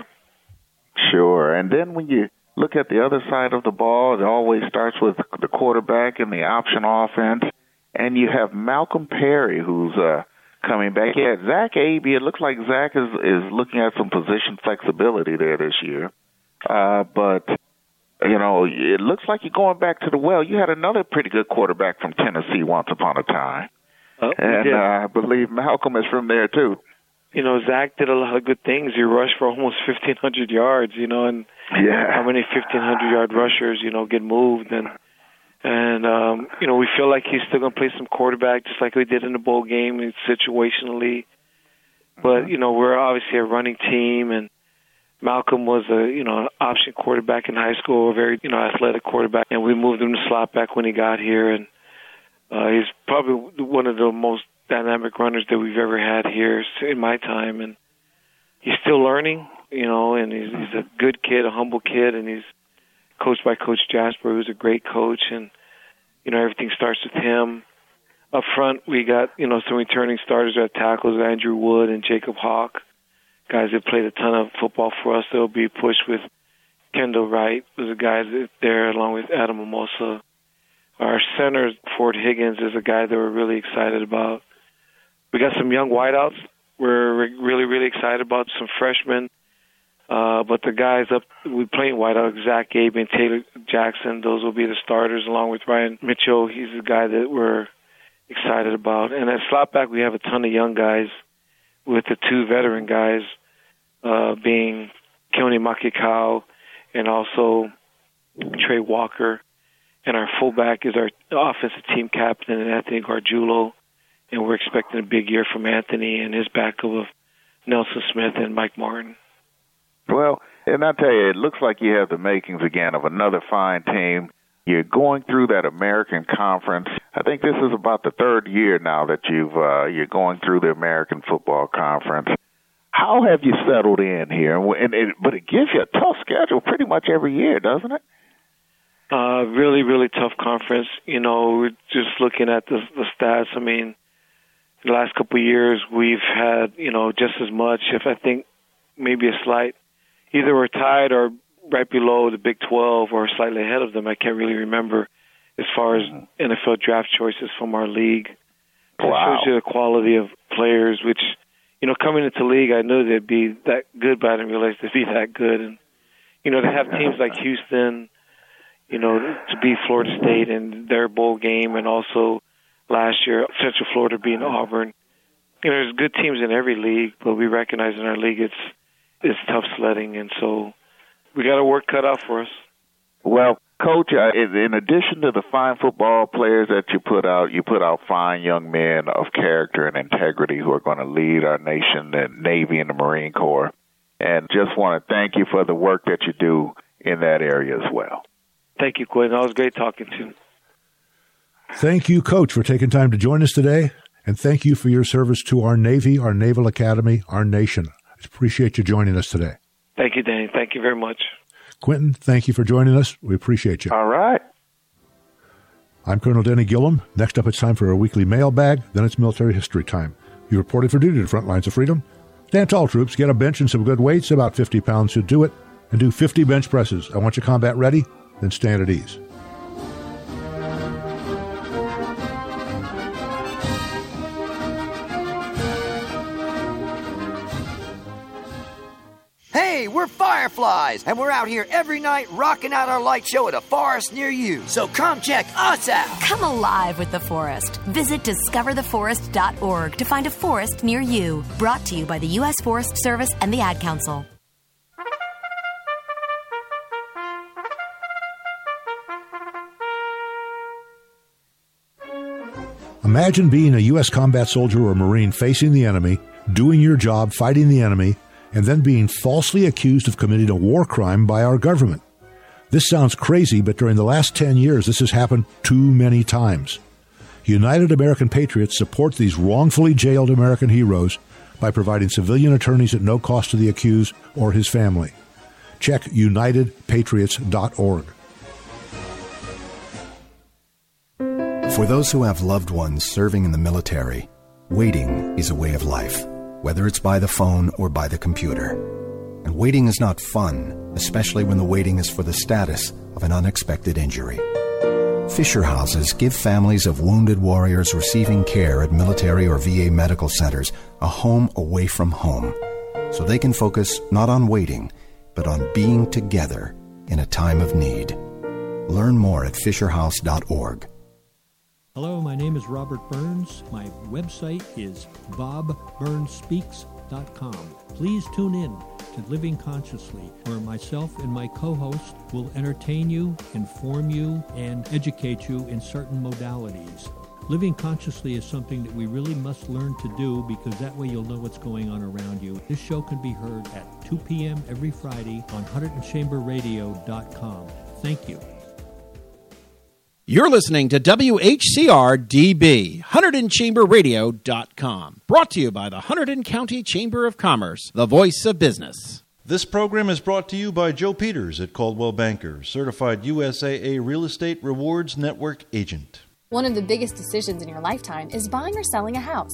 Sure. And then when you look at the other side of the ball, it always starts with the quarterback and the option offense. And you have Malcolm Perry, who's uh, coming back. You had Zach Abey. It looks like Zach is, is looking at some position flexibility there this year. Uh, but, you know, it looks like you're going back to the well. You had another pretty good quarterback from Tennessee once upon a time. Oh, and uh, I believe Malcolm is from there, too. You know, Zach did a lot of good things. He rushed for almost fifteen hundred yards, you know, and yeah. how many fifteen hundred-yard rushers, you know, get moved. And, and um, you know, we feel like he's still going to play some quarterback just like we did in the bowl game situationally. But, you know, we're obviously a running team, and Malcolm was a, you know, an option quarterback in high school, a very, you know, athletic quarterback, and we moved him to slot back when he got here. And uh, he's probably one of the most dynamic runners that we've ever had here in my time, and he's still learning, you know, and he's, he's a good kid, a humble kid, and he's coached by Coach Jasper, who's a great coach, and, you know, everything starts with him. Up front, we got, you know, some returning starters at tackles, Andrew Wood and Jacob Hawk. guys that played a ton of football for us. They'll be pushed with Kendall Wright, was a guy that there along with Adam Mimosa. Our center, Ford Higgins, is a guy that we're really excited about. We got some young wideouts we're really, really excited about, some freshmen. Uh, but the guys up, we playing wideout, Zach Gabe and Taylor Jackson, those will be the starters along with Ryan Mitchell. He's the guy that we're excited about. And at slot back, we have a ton of young guys with the two veteran guys uh, being Keone Makikau and also Trey Walker. And our fullback is our offensive team captain, Anthony Gargiulo. And we're expecting a big year from Anthony and his backup of Nelson Smith and Mike Martin. Well, and I tell you, it looks like you have the makings again of another fine team. You're going through that American Conference. I think this is about the third year now that you've uh, you're going through the American Football Conference. How have you settled in here? And it, but it gives you a tough schedule pretty much every year, doesn't it? Uh, really, really tough conference. You know, we're just looking at the, the stats. I mean, the last couple of years we've had, you know, just as much, if I think maybe a slight, either we're tied or right below the Big twelve or slightly ahead of them. I can't really remember as far as N F L draft choices from our league. Wow. It shows you the quality of players, which, you know, coming into the league, I knew they'd be that good, but I didn't realize they'd be that good. And, you know, to have teams like Houston, you know, to beat Florida State in their bowl game, and also last year Central Florida beating Auburn. You know, there's good teams in every league, but we recognize in our league it's it's tough sledding, and so we got our work cut out for us. Well, Coach, uh, in addition to the fine football players that you put out, you put out fine young men of character and integrity who are going to lead our nation, the Navy and the Marine Corps. And just want to thank you for the work that you do in that area as well. Thank you, Quinn. That was great talking to you. Thank you, Coach, for taking time to join us today. And thank you for your service to our Navy, our Naval Academy, our nation. I appreciate you joining us today. Thank you, Danny. Thank you very much. Quentin, thank you for joining us. We appreciate you. All right. I'm Colonel Denny Gillum. Next up, it's time for a weekly mailbag. Then it's military history time. You reported for duty to the front lines of freedom. Stand tall, troops. Get a bench and some good weights. About fifty pounds should do it. And do fifty bench presses. I want you combat ready. Then stand at ease. Hey, we're Fireflies, and we're out here every night rocking out our light show at a forest near you. So come check us out. Come alive with the forest. Visit discover the forest dot org to find a forest near you. Brought to you by the U S Forest Service and the Ad Council. Imagine being a U S combat soldier or Marine facing the enemy, doing your job, fighting the enemy, and then being falsely accused of committing a war crime by our government. This sounds crazy, but during the last ten years, this has happened too many times. United American Patriots support these wrongfully jailed American heroes by providing civilian attorneys at no cost to the accused or his family. Check united patriots dot org. For those who have loved ones serving in the military, waiting is a way of life, whether it's by the phone or by the computer. And waiting is not fun, especially when the waiting is for the status of an unexpected injury. Fisher Houses give families of wounded warriors receiving care at military or V A medical centers a home away from home, so they can focus not on waiting, but on being together in a time of need. Learn more at fisher house dot org. Hello, my name is Robert Burns. My website is bob burns speaks dot com. Please tune in to Living Consciously, where myself and my co-host will entertain you, inform you, and educate you in certain modalities. Living Consciously is something that we really must learn to do, because that way you'll know what's going on around you. This show can be heard at two p.m. every Friday on Hunterdon Chamber Radio dot com. Thank you. You're listening to W H C R D B, Hunterdon Chamber Radio dot com. Brought to you by the Hunterdon County Chamber of Commerce, the voice of business. This program is brought to you by Joe Peters at Coldwell Banker, certified U S A A Real Estate Rewards Network agent. One of the biggest decisions in your lifetime is buying or selling a house.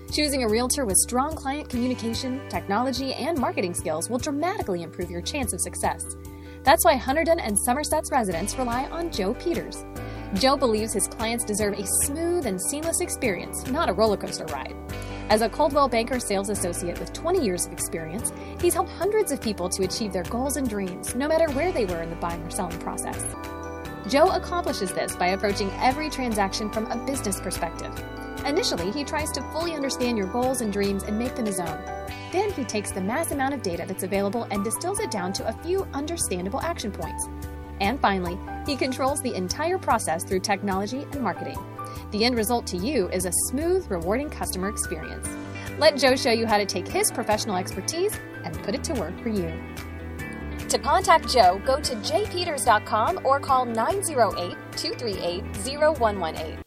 Choosing a realtor with strong client communication, technology, and marketing skills will dramatically improve your chance of success. That's why Hunterdon and Somerset's residents rely on Joe Peters. Joe believes his clients deserve a smooth and seamless experience, not a roller coaster ride. As a Coldwell Banker sales associate with twenty years of experience, he's helped hundreds of people to achieve their goals and dreams, no matter where they were in the buying or selling process. Joe accomplishes this by approaching every transaction from a business perspective. Initially, he tries to fully understand your goals and dreams and make them his own. Then he takes the mass amount of data that's available and distills it down to a few understandable action points. And finally, he controls the entire process through technology and marketing. The end result to you is a smooth, rewarding customer experience. Let Joe show you how to take his professional expertise and put it to work for you. To contact Joe, go to j peters dot com or call nine oh eight, two three eight, oh one one eight.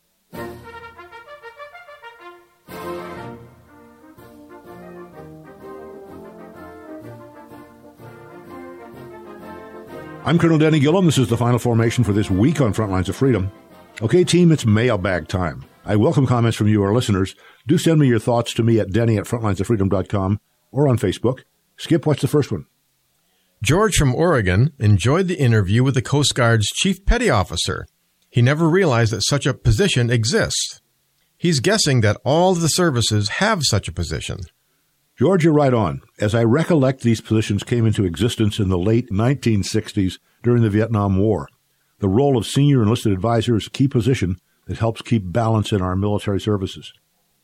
I'm Colonel Denny Gillum. This is the final formation for this week on Frontlines of Freedom. Okay, team, it's mailbag time. I welcome comments from you, our listeners. Do send me your thoughts to me at denny at frontlines of freedom dot com or on Facebook. Skip, what's the first one? George from Oregon enjoyed the interview with the Coast Guard's Chief Petty Officer. He never realized that such a position exists. He's guessing that all the services have such a position. George, you're right on. As I recollect, these positions came into existence in the late nineteen sixties during the Vietnam War. The role of senior enlisted advisor is a key position that helps keep balance in our military services.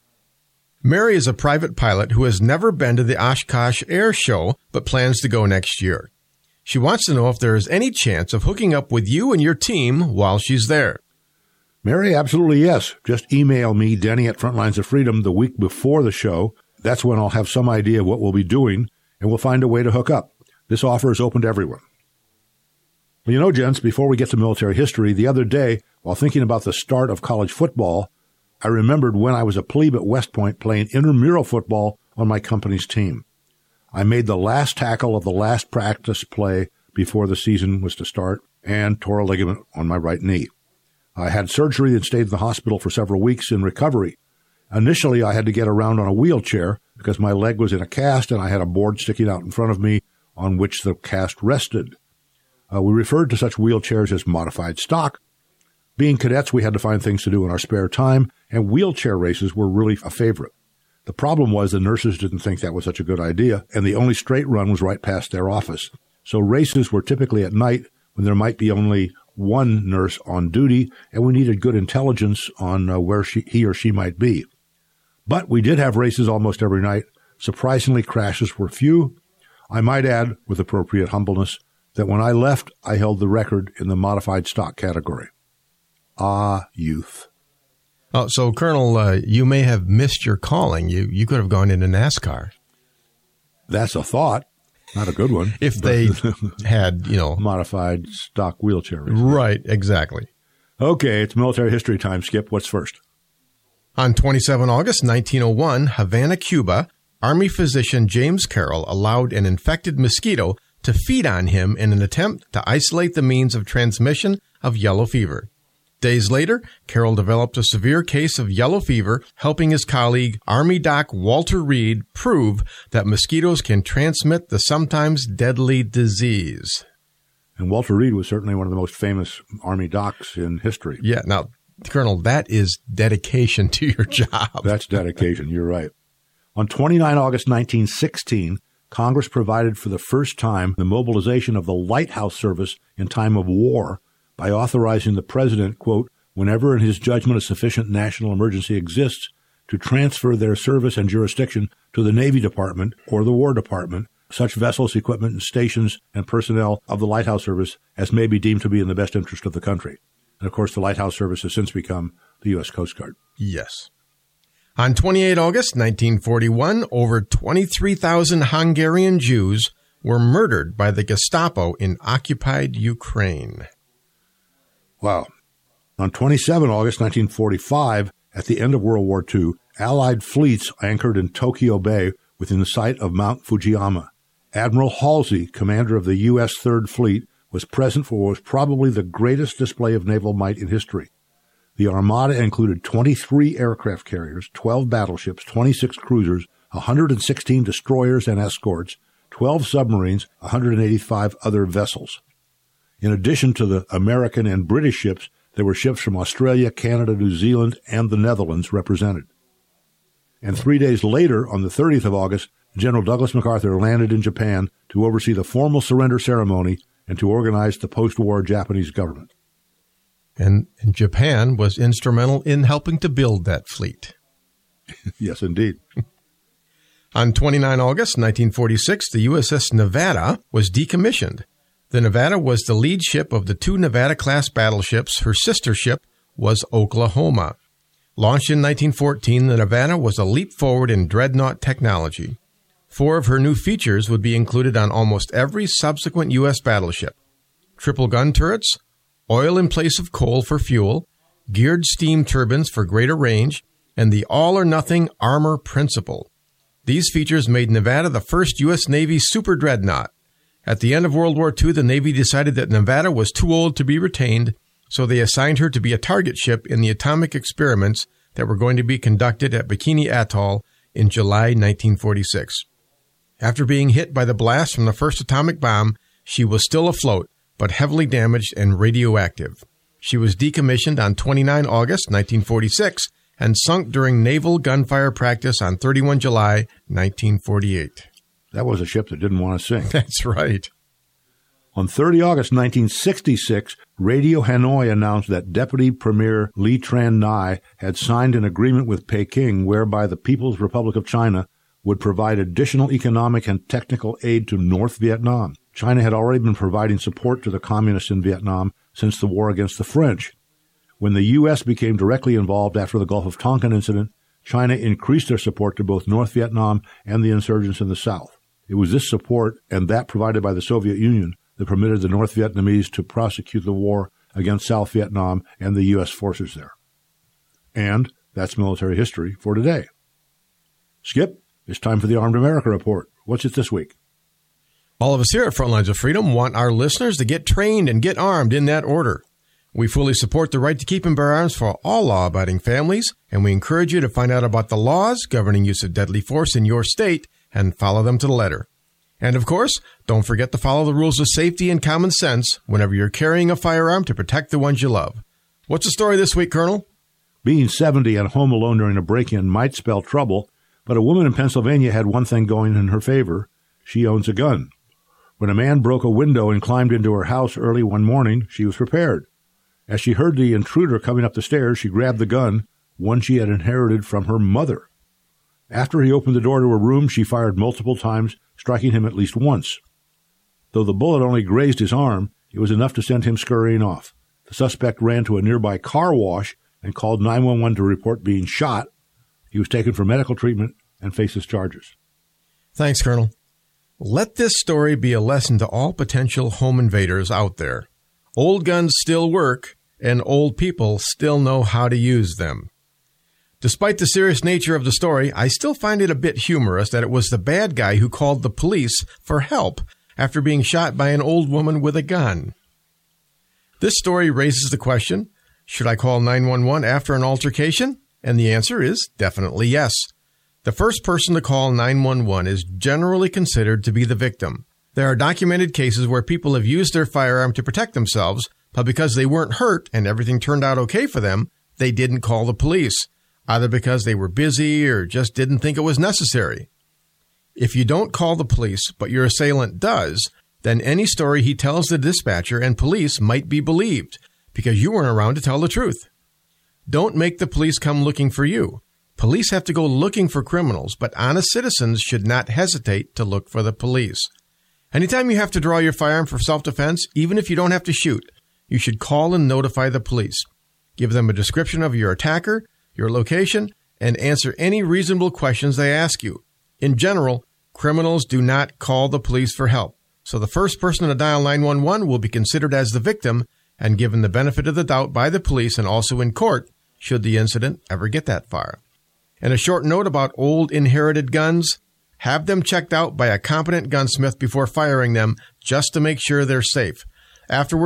Mary is a private pilot who has never been to the Oshkosh Air Show, but plans to go next year. She wants to know if there is any chance of hooking up with you and your team while she's there. Mary, absolutely yes. Just email me, Denny at Frontlines of Freedom, the week before the show. That's when I'll have some idea of what we'll be doing, and we'll find a way to hook up. This offer is open to everyone. Well, you know, gents, before we get to military history, the other day, while thinking about the start of college football, I remembered when I was a plebe at West Point playing intramural football on my company's team. I made the last tackle of the last practice play before the season was to start and tore a ligament on my right knee. I had surgery and stayed in the hospital for several weeks in recovery. Initially, I had to get around on a wheelchair because my leg was in a cast and I had a board sticking out in front of me on which the cast rested. Uh, we referred to such wheelchairs as modified stock. Being cadets, we had to find things to do in our spare time, and wheelchair races were really a favorite. The problem was the nurses didn't think that was such a good idea, and the only straight run was right past their office. So races were typically at night when there might be only one nurse on duty, and we needed good intelligence on uh, where she, he or she might be. But we did have races almost every night. Surprisingly, crashes were few. I might add, with appropriate humbleness, that when I left, I held the record in the modified stock category. Ah, youth. Oh, so, Colonel, uh, you may have missed your calling. You you could have gone into NASCAR. That's a thought. Not a good one. If they had, you know... modified stock wheelchair races. Right, exactly. Okay, it's military history time. Skip, what's first? On the twenty-seventh of August, nineteen oh one, Havana, Cuba, Army physician James Carroll allowed an infected mosquito to feed on him in an attempt to isolate the means of transmission of yellow fever. Days later, Carroll developed a severe case of yellow fever, helping his colleague, Army Doc Walter Reed, prove that mosquitoes can transmit the sometimes deadly disease. And Walter Reed was certainly one of the most famous Army docs in history. Yeah, now, Colonel, that is dedication to your job. That's dedication, you're right. On the twenty-ninth of August, nineteen sixteen, Congress provided for the first time the mobilization of the Lighthouse Service in time of war by authorizing the president, quote, whenever in his judgment a sufficient national emergency exists, to transfer their service and jurisdiction to the Navy Department or the War Department, such vessels, equipment, and stations and personnel of the Lighthouse Service as may be deemed to be in the best interest of the country. And, of course, the Lighthouse Service has since become the U S Coast Guard. Yes. On the twenty-eighth of August, nineteen forty-one, over twenty-three thousand Hungarian Jews were murdered by the Gestapo in occupied Ukraine. Wow. On the twenty-seventh of August, nineteen forty-five, at the end of World War Two, Allied fleets anchored in Tokyo Bay within the site of Mount Fujiyama. Admiral Halsey, commander of the U S Third Fleet, was present for what was probably the greatest display of naval might in history. The Armada included twenty-three aircraft carriers, twelve battleships, twenty-six cruisers, one hundred sixteen destroyers and escorts, twelve submarines, one hundred eighty-five other vessels. In addition to the American and British ships, there were ships from Australia, Canada, New Zealand, and the Netherlands represented. And three days later, on the thirtieth of August, General Douglas MacArthur landed in Japan to oversee the formal surrender ceremony and to organize the post-war Japanese government. And, and Japan was instrumental in helping to build that fleet. Yes, indeed. On the twenty-ninth of August, nineteen forty-six, the U S S Nevada was decommissioned. The Nevada was the lead ship of the two Nevada-class battleships. Her sister ship was Oklahoma. Launched in nineteen fourteen, the Nevada was a leap forward in dreadnought technology. Four of her new features would be included on almost every subsequent U S battleship. Triple gun turrets, oil in place of coal for fuel, geared steam turbines for greater range, and the all-or-nothing armor principle. These features made Nevada the first U S Navy super dreadnought. At the end of World War Two, the Navy decided that Nevada was too old to be retained, so they assigned her to be a target ship in the atomic experiments that were going to be conducted at Bikini Atoll in July nineteen forty-six. After being hit by the blast from the first atomic bomb, she was still afloat, but heavily damaged and radioactive. She was decommissioned on the twenty-ninth of August, nineteen forty-six, and sunk during naval gunfire practice on the thirty-first of July, nineteen forty-eight. That was a ship that didn't want to sink. That's right. On the thirtieth of August, nineteen sixty-six, Radio Hanoi announced that Deputy Premier Lee Tran Nai had signed an agreement with Peking whereby the People's Republic of China would provide additional economic and technical aid to North Vietnam. China had already been providing support to the communists in Vietnam since the war against the French. When the U S became directly involved after the Gulf of Tonkin incident, China increased their support to both North Vietnam and the insurgents in the South. It was this support and that provided by the Soviet Union that permitted the North Vietnamese to prosecute the war against South Vietnam and the U S forces there. And that's military history for today. Skip, it's time for the Armed America Report. What's it this week? All of us here at Frontlines of Freedom want our listeners to get trained and get armed in that order. We fully support the right to keep and bear arms for all law-abiding families, and we encourage you to find out about the laws governing use of deadly force in your state and follow them to the letter. And of course, don't forget to follow the rules of safety and common sense whenever you're carrying a firearm to protect the ones you love. What's the story this week, Colonel? Being seventy and home alone during a break-in might spell trouble, but a woman in Pennsylvania had one thing going in her favor. She owns a gun. When a man broke a window and climbed into her house early one morning, she was prepared. As she heard the intruder coming up the stairs, she grabbed the gun, one she had inherited from her mother. After he opened the door to her room, she fired multiple times, striking him at least once. Though the bullet only grazed his arm, it was enough to send him scurrying off. The suspect ran to a nearby car wash and called nine one one to report being shot. He was taken for medical treatment and faces charges. Thanks, Colonel. Let this story be a lesson to all potential home invaders out there. Old guns still work, and old people still know how to use them. Despite the serious nature of the story, I still find it a bit humorous that it was the bad guy who called the police for help after being shot by an old woman with a gun. This story raises the question, should I call nine one one after an altercation? And the answer is definitely yes. The first person to call nine one one is generally considered to be the victim. There are documented cases where people have used their firearm to protect themselves, but because they weren't hurt and everything turned out okay for them, they didn't call the police, either because they were busy or just didn't think it was necessary. If you don't call the police, but your assailant does, then any story he tells the dispatcher and police might be believed, because you weren't around to tell the truth. Don't make the police come looking for you. Police have to go looking for criminals, but honest citizens should not hesitate to look for the police. Anytime you have to draw your firearm for self-defense, even if you don't have to shoot, you should call and notify the police. Give them a description of your attacker, your location, and answer any reasonable questions they ask you. In general, criminals do not call the police for help, so the first person to dial nine one one will be considered as the victim and given the benefit of the doubt by the police and also in court, should the incident ever get that far. And a short note about old inherited guns, have them checked out by a competent gunsmith before firing them just to make sure they're safe. Afterwards,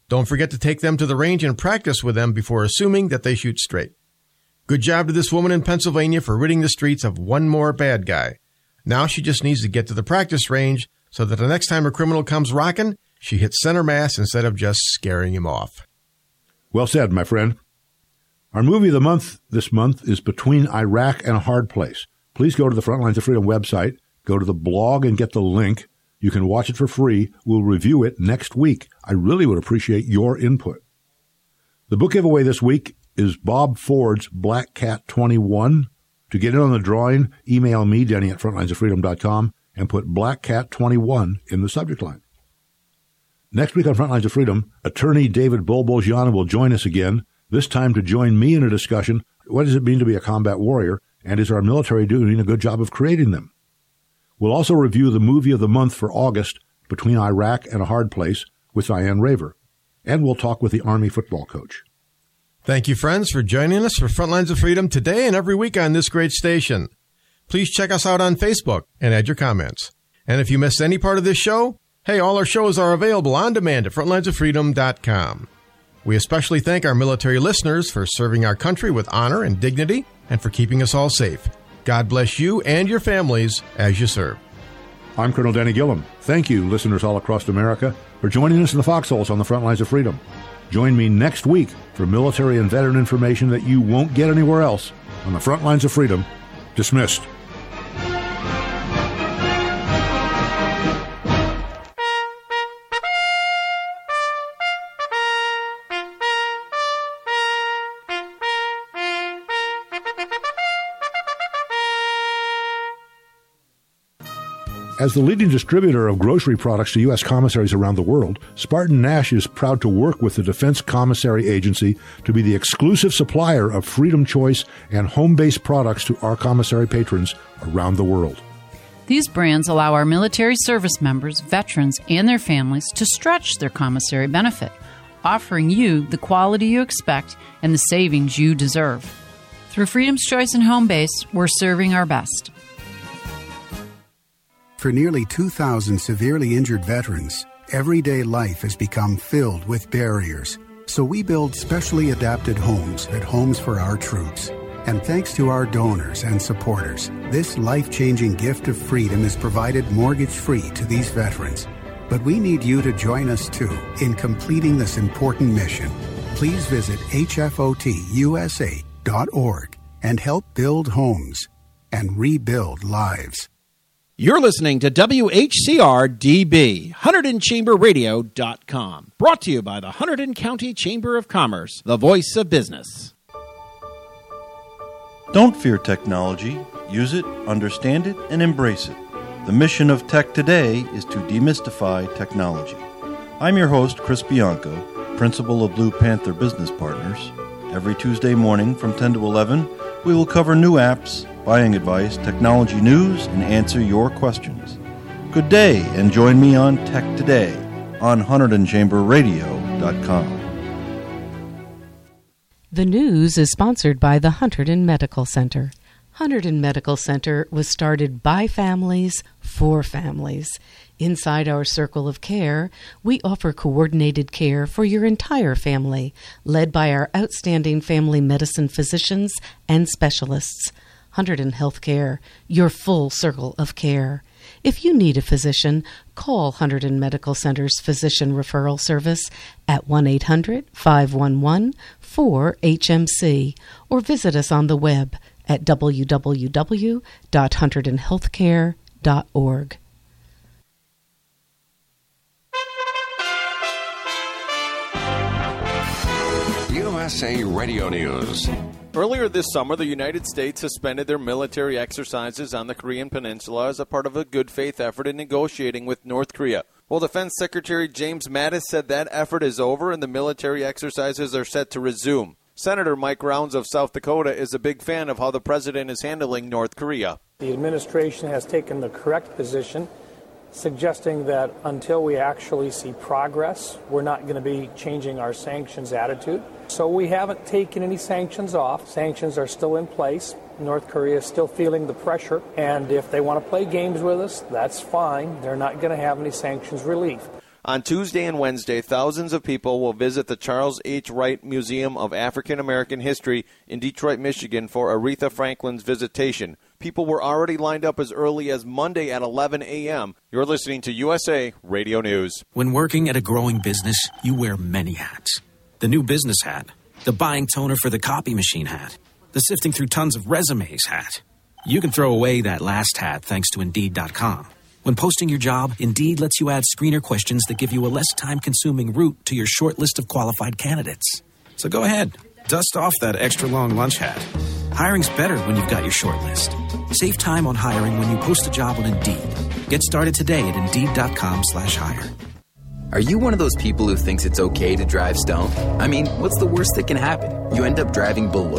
Don't forget to take them to the range and practice with them before assuming that they shoot straight. Good job to this woman in Pennsylvania for ridding the streets of one more bad guy. Now she just needs to get to the practice range so that the next time a criminal comes rocking, she hits center mass instead of just scaring him off. Well said, my friend. Our movie of the month this month is Between Iraq and a Hard Place. Please go to the Frontlines of Freedom website, go to the blog and get the link. You can watch it for free. We'll review it next week. I really would appreciate your input. The book giveaway this week is Bob Ford's Black Cat twenty-one. To get in on the drawing, email me, Denny at frontlines of freedom dot com, and put Black Cat twenty-one in the subject line. Next week on Frontlines of Freedom, attorney David Bolbogiana will join us again, this time to join me in a discussion, what does it mean to be a combat warrior, and is our military doing a good job of creating them? We'll also review the movie of the month for August, Between Iraq and a Hard Place, with Diane Raver. And we'll talk with the Army football coach. Thank you, friends, for joining us for Frontlines of Freedom today and every week on this great station. Please check us out on Facebook and add your comments. And if you missed any part of this show, hey, all our shows are available on demand at frontlines of freedom dot com. We especially thank our military listeners for serving our country with honor and dignity and for keeping us all safe. God bless you and your families as you serve. I'm Colonel Danny Gillum. Thank you, listeners all across America, for joining us in the foxholes on the Front Lines of Freedom. Join me next week for military and veteran information that you won't get anywhere else on the Front Lines of Freedom. Dismissed. As the leading distributor of grocery products to U S commissaries around the world, Spartan Nash is proud to work with the Defense Commissary Agency to be the exclusive supplier of Freedom Choice and home-based products to our commissary patrons around the world. These brands allow our military service members, veterans, and their families to stretch their commissary benefit, offering you the quality you expect and the savings you deserve. Through Freedom's Choice and Home Base, we're serving our best. For nearly two thousand severely injured veterans, everyday life has become filled with barriers. So we build specially adapted homes at Homes for Our Troops. And thanks to our donors and supporters, this life-changing gift of freedom is provided mortgage-free to these veterans. But we need you to join us, too, in completing this important mission. Please visit H F O T U S A dot org and help build homes and rebuild lives. You're listening to W H C R D B, Hunterdon Chamber Radio dot com. Brought to you by the Hunterdon County Chamber of Commerce, the voice of business. Don't fear technology. Use it, understand it, and embrace it. The mission of Tech Today is to demystify technology. I'm your host, Chris Bianco, principal of Blue Panther Business Partners. Every Tuesday morning from ten to eleven, we will cover new apps, buying advice, technology news, and answer your questions. Good day, and join me on Tech Today on Hunterdon Chamber Radio dot com. The news is sponsored by the Hunterdon Medical Center. Hunterdon Medical Center was started by families for families. Inside our circle of care, we offer coordinated care for your entire family, led by our outstanding family medicine physicians and specialists. Hunterdon Healthcare, your full circle of care. If you need a physician, call Hunterdon Medical Center's Physician Referral Service at one eight hundred, five one one, four H M C or visit us on the web at w w w dot hunterdon healthcare dot org. U S A Radio News. Earlier this summer, the United States suspended their military exercises on the Korean Peninsula as a part of a good faith effort in negotiating with North Korea. Well, Defense Secretary James Mattis said that effort is over and the military exercises are set to resume. Senator Mike Rounds of South Dakota is a big fan of how the president is handling North Korea. The administration has taken the correct position, suggesting that until we actually see progress, we're not going to be changing our sanctions attitude. So we haven't taken any sanctions off. Sanctions are still in place. North Korea is still feeling the pressure, and if they want to play games with us, that's fine. They're not going to have any sanctions relief. On Tuesday and Wednesday, thousands of people will visit the Charles H. Wright Museum of African American History in Detroit, Michigan for Aretha Franklin's visitation. People were already lined up as early as Monday at eleven a.m. You're listening to U S A Radio News. When working at a growing business, you wear many hats. The new business hat, the buying toner for the copy machine hat, the sifting through tons of resumes hat. You can throw away that last hat thanks to Indeed dot com. When posting your job, Indeed lets you add screener questions that give you a less time-consuming route to your short list of qualified candidates. So go ahead, dust off that extra long lunch hat. Hiring's better when you've got your short list. Save time on hiring when you post a job on Indeed. Get started today at Indeed dot com slash hire. Are you one of those people who thinks it's okay to drive stoned? I mean, what's the worst that can happen? You end up driving below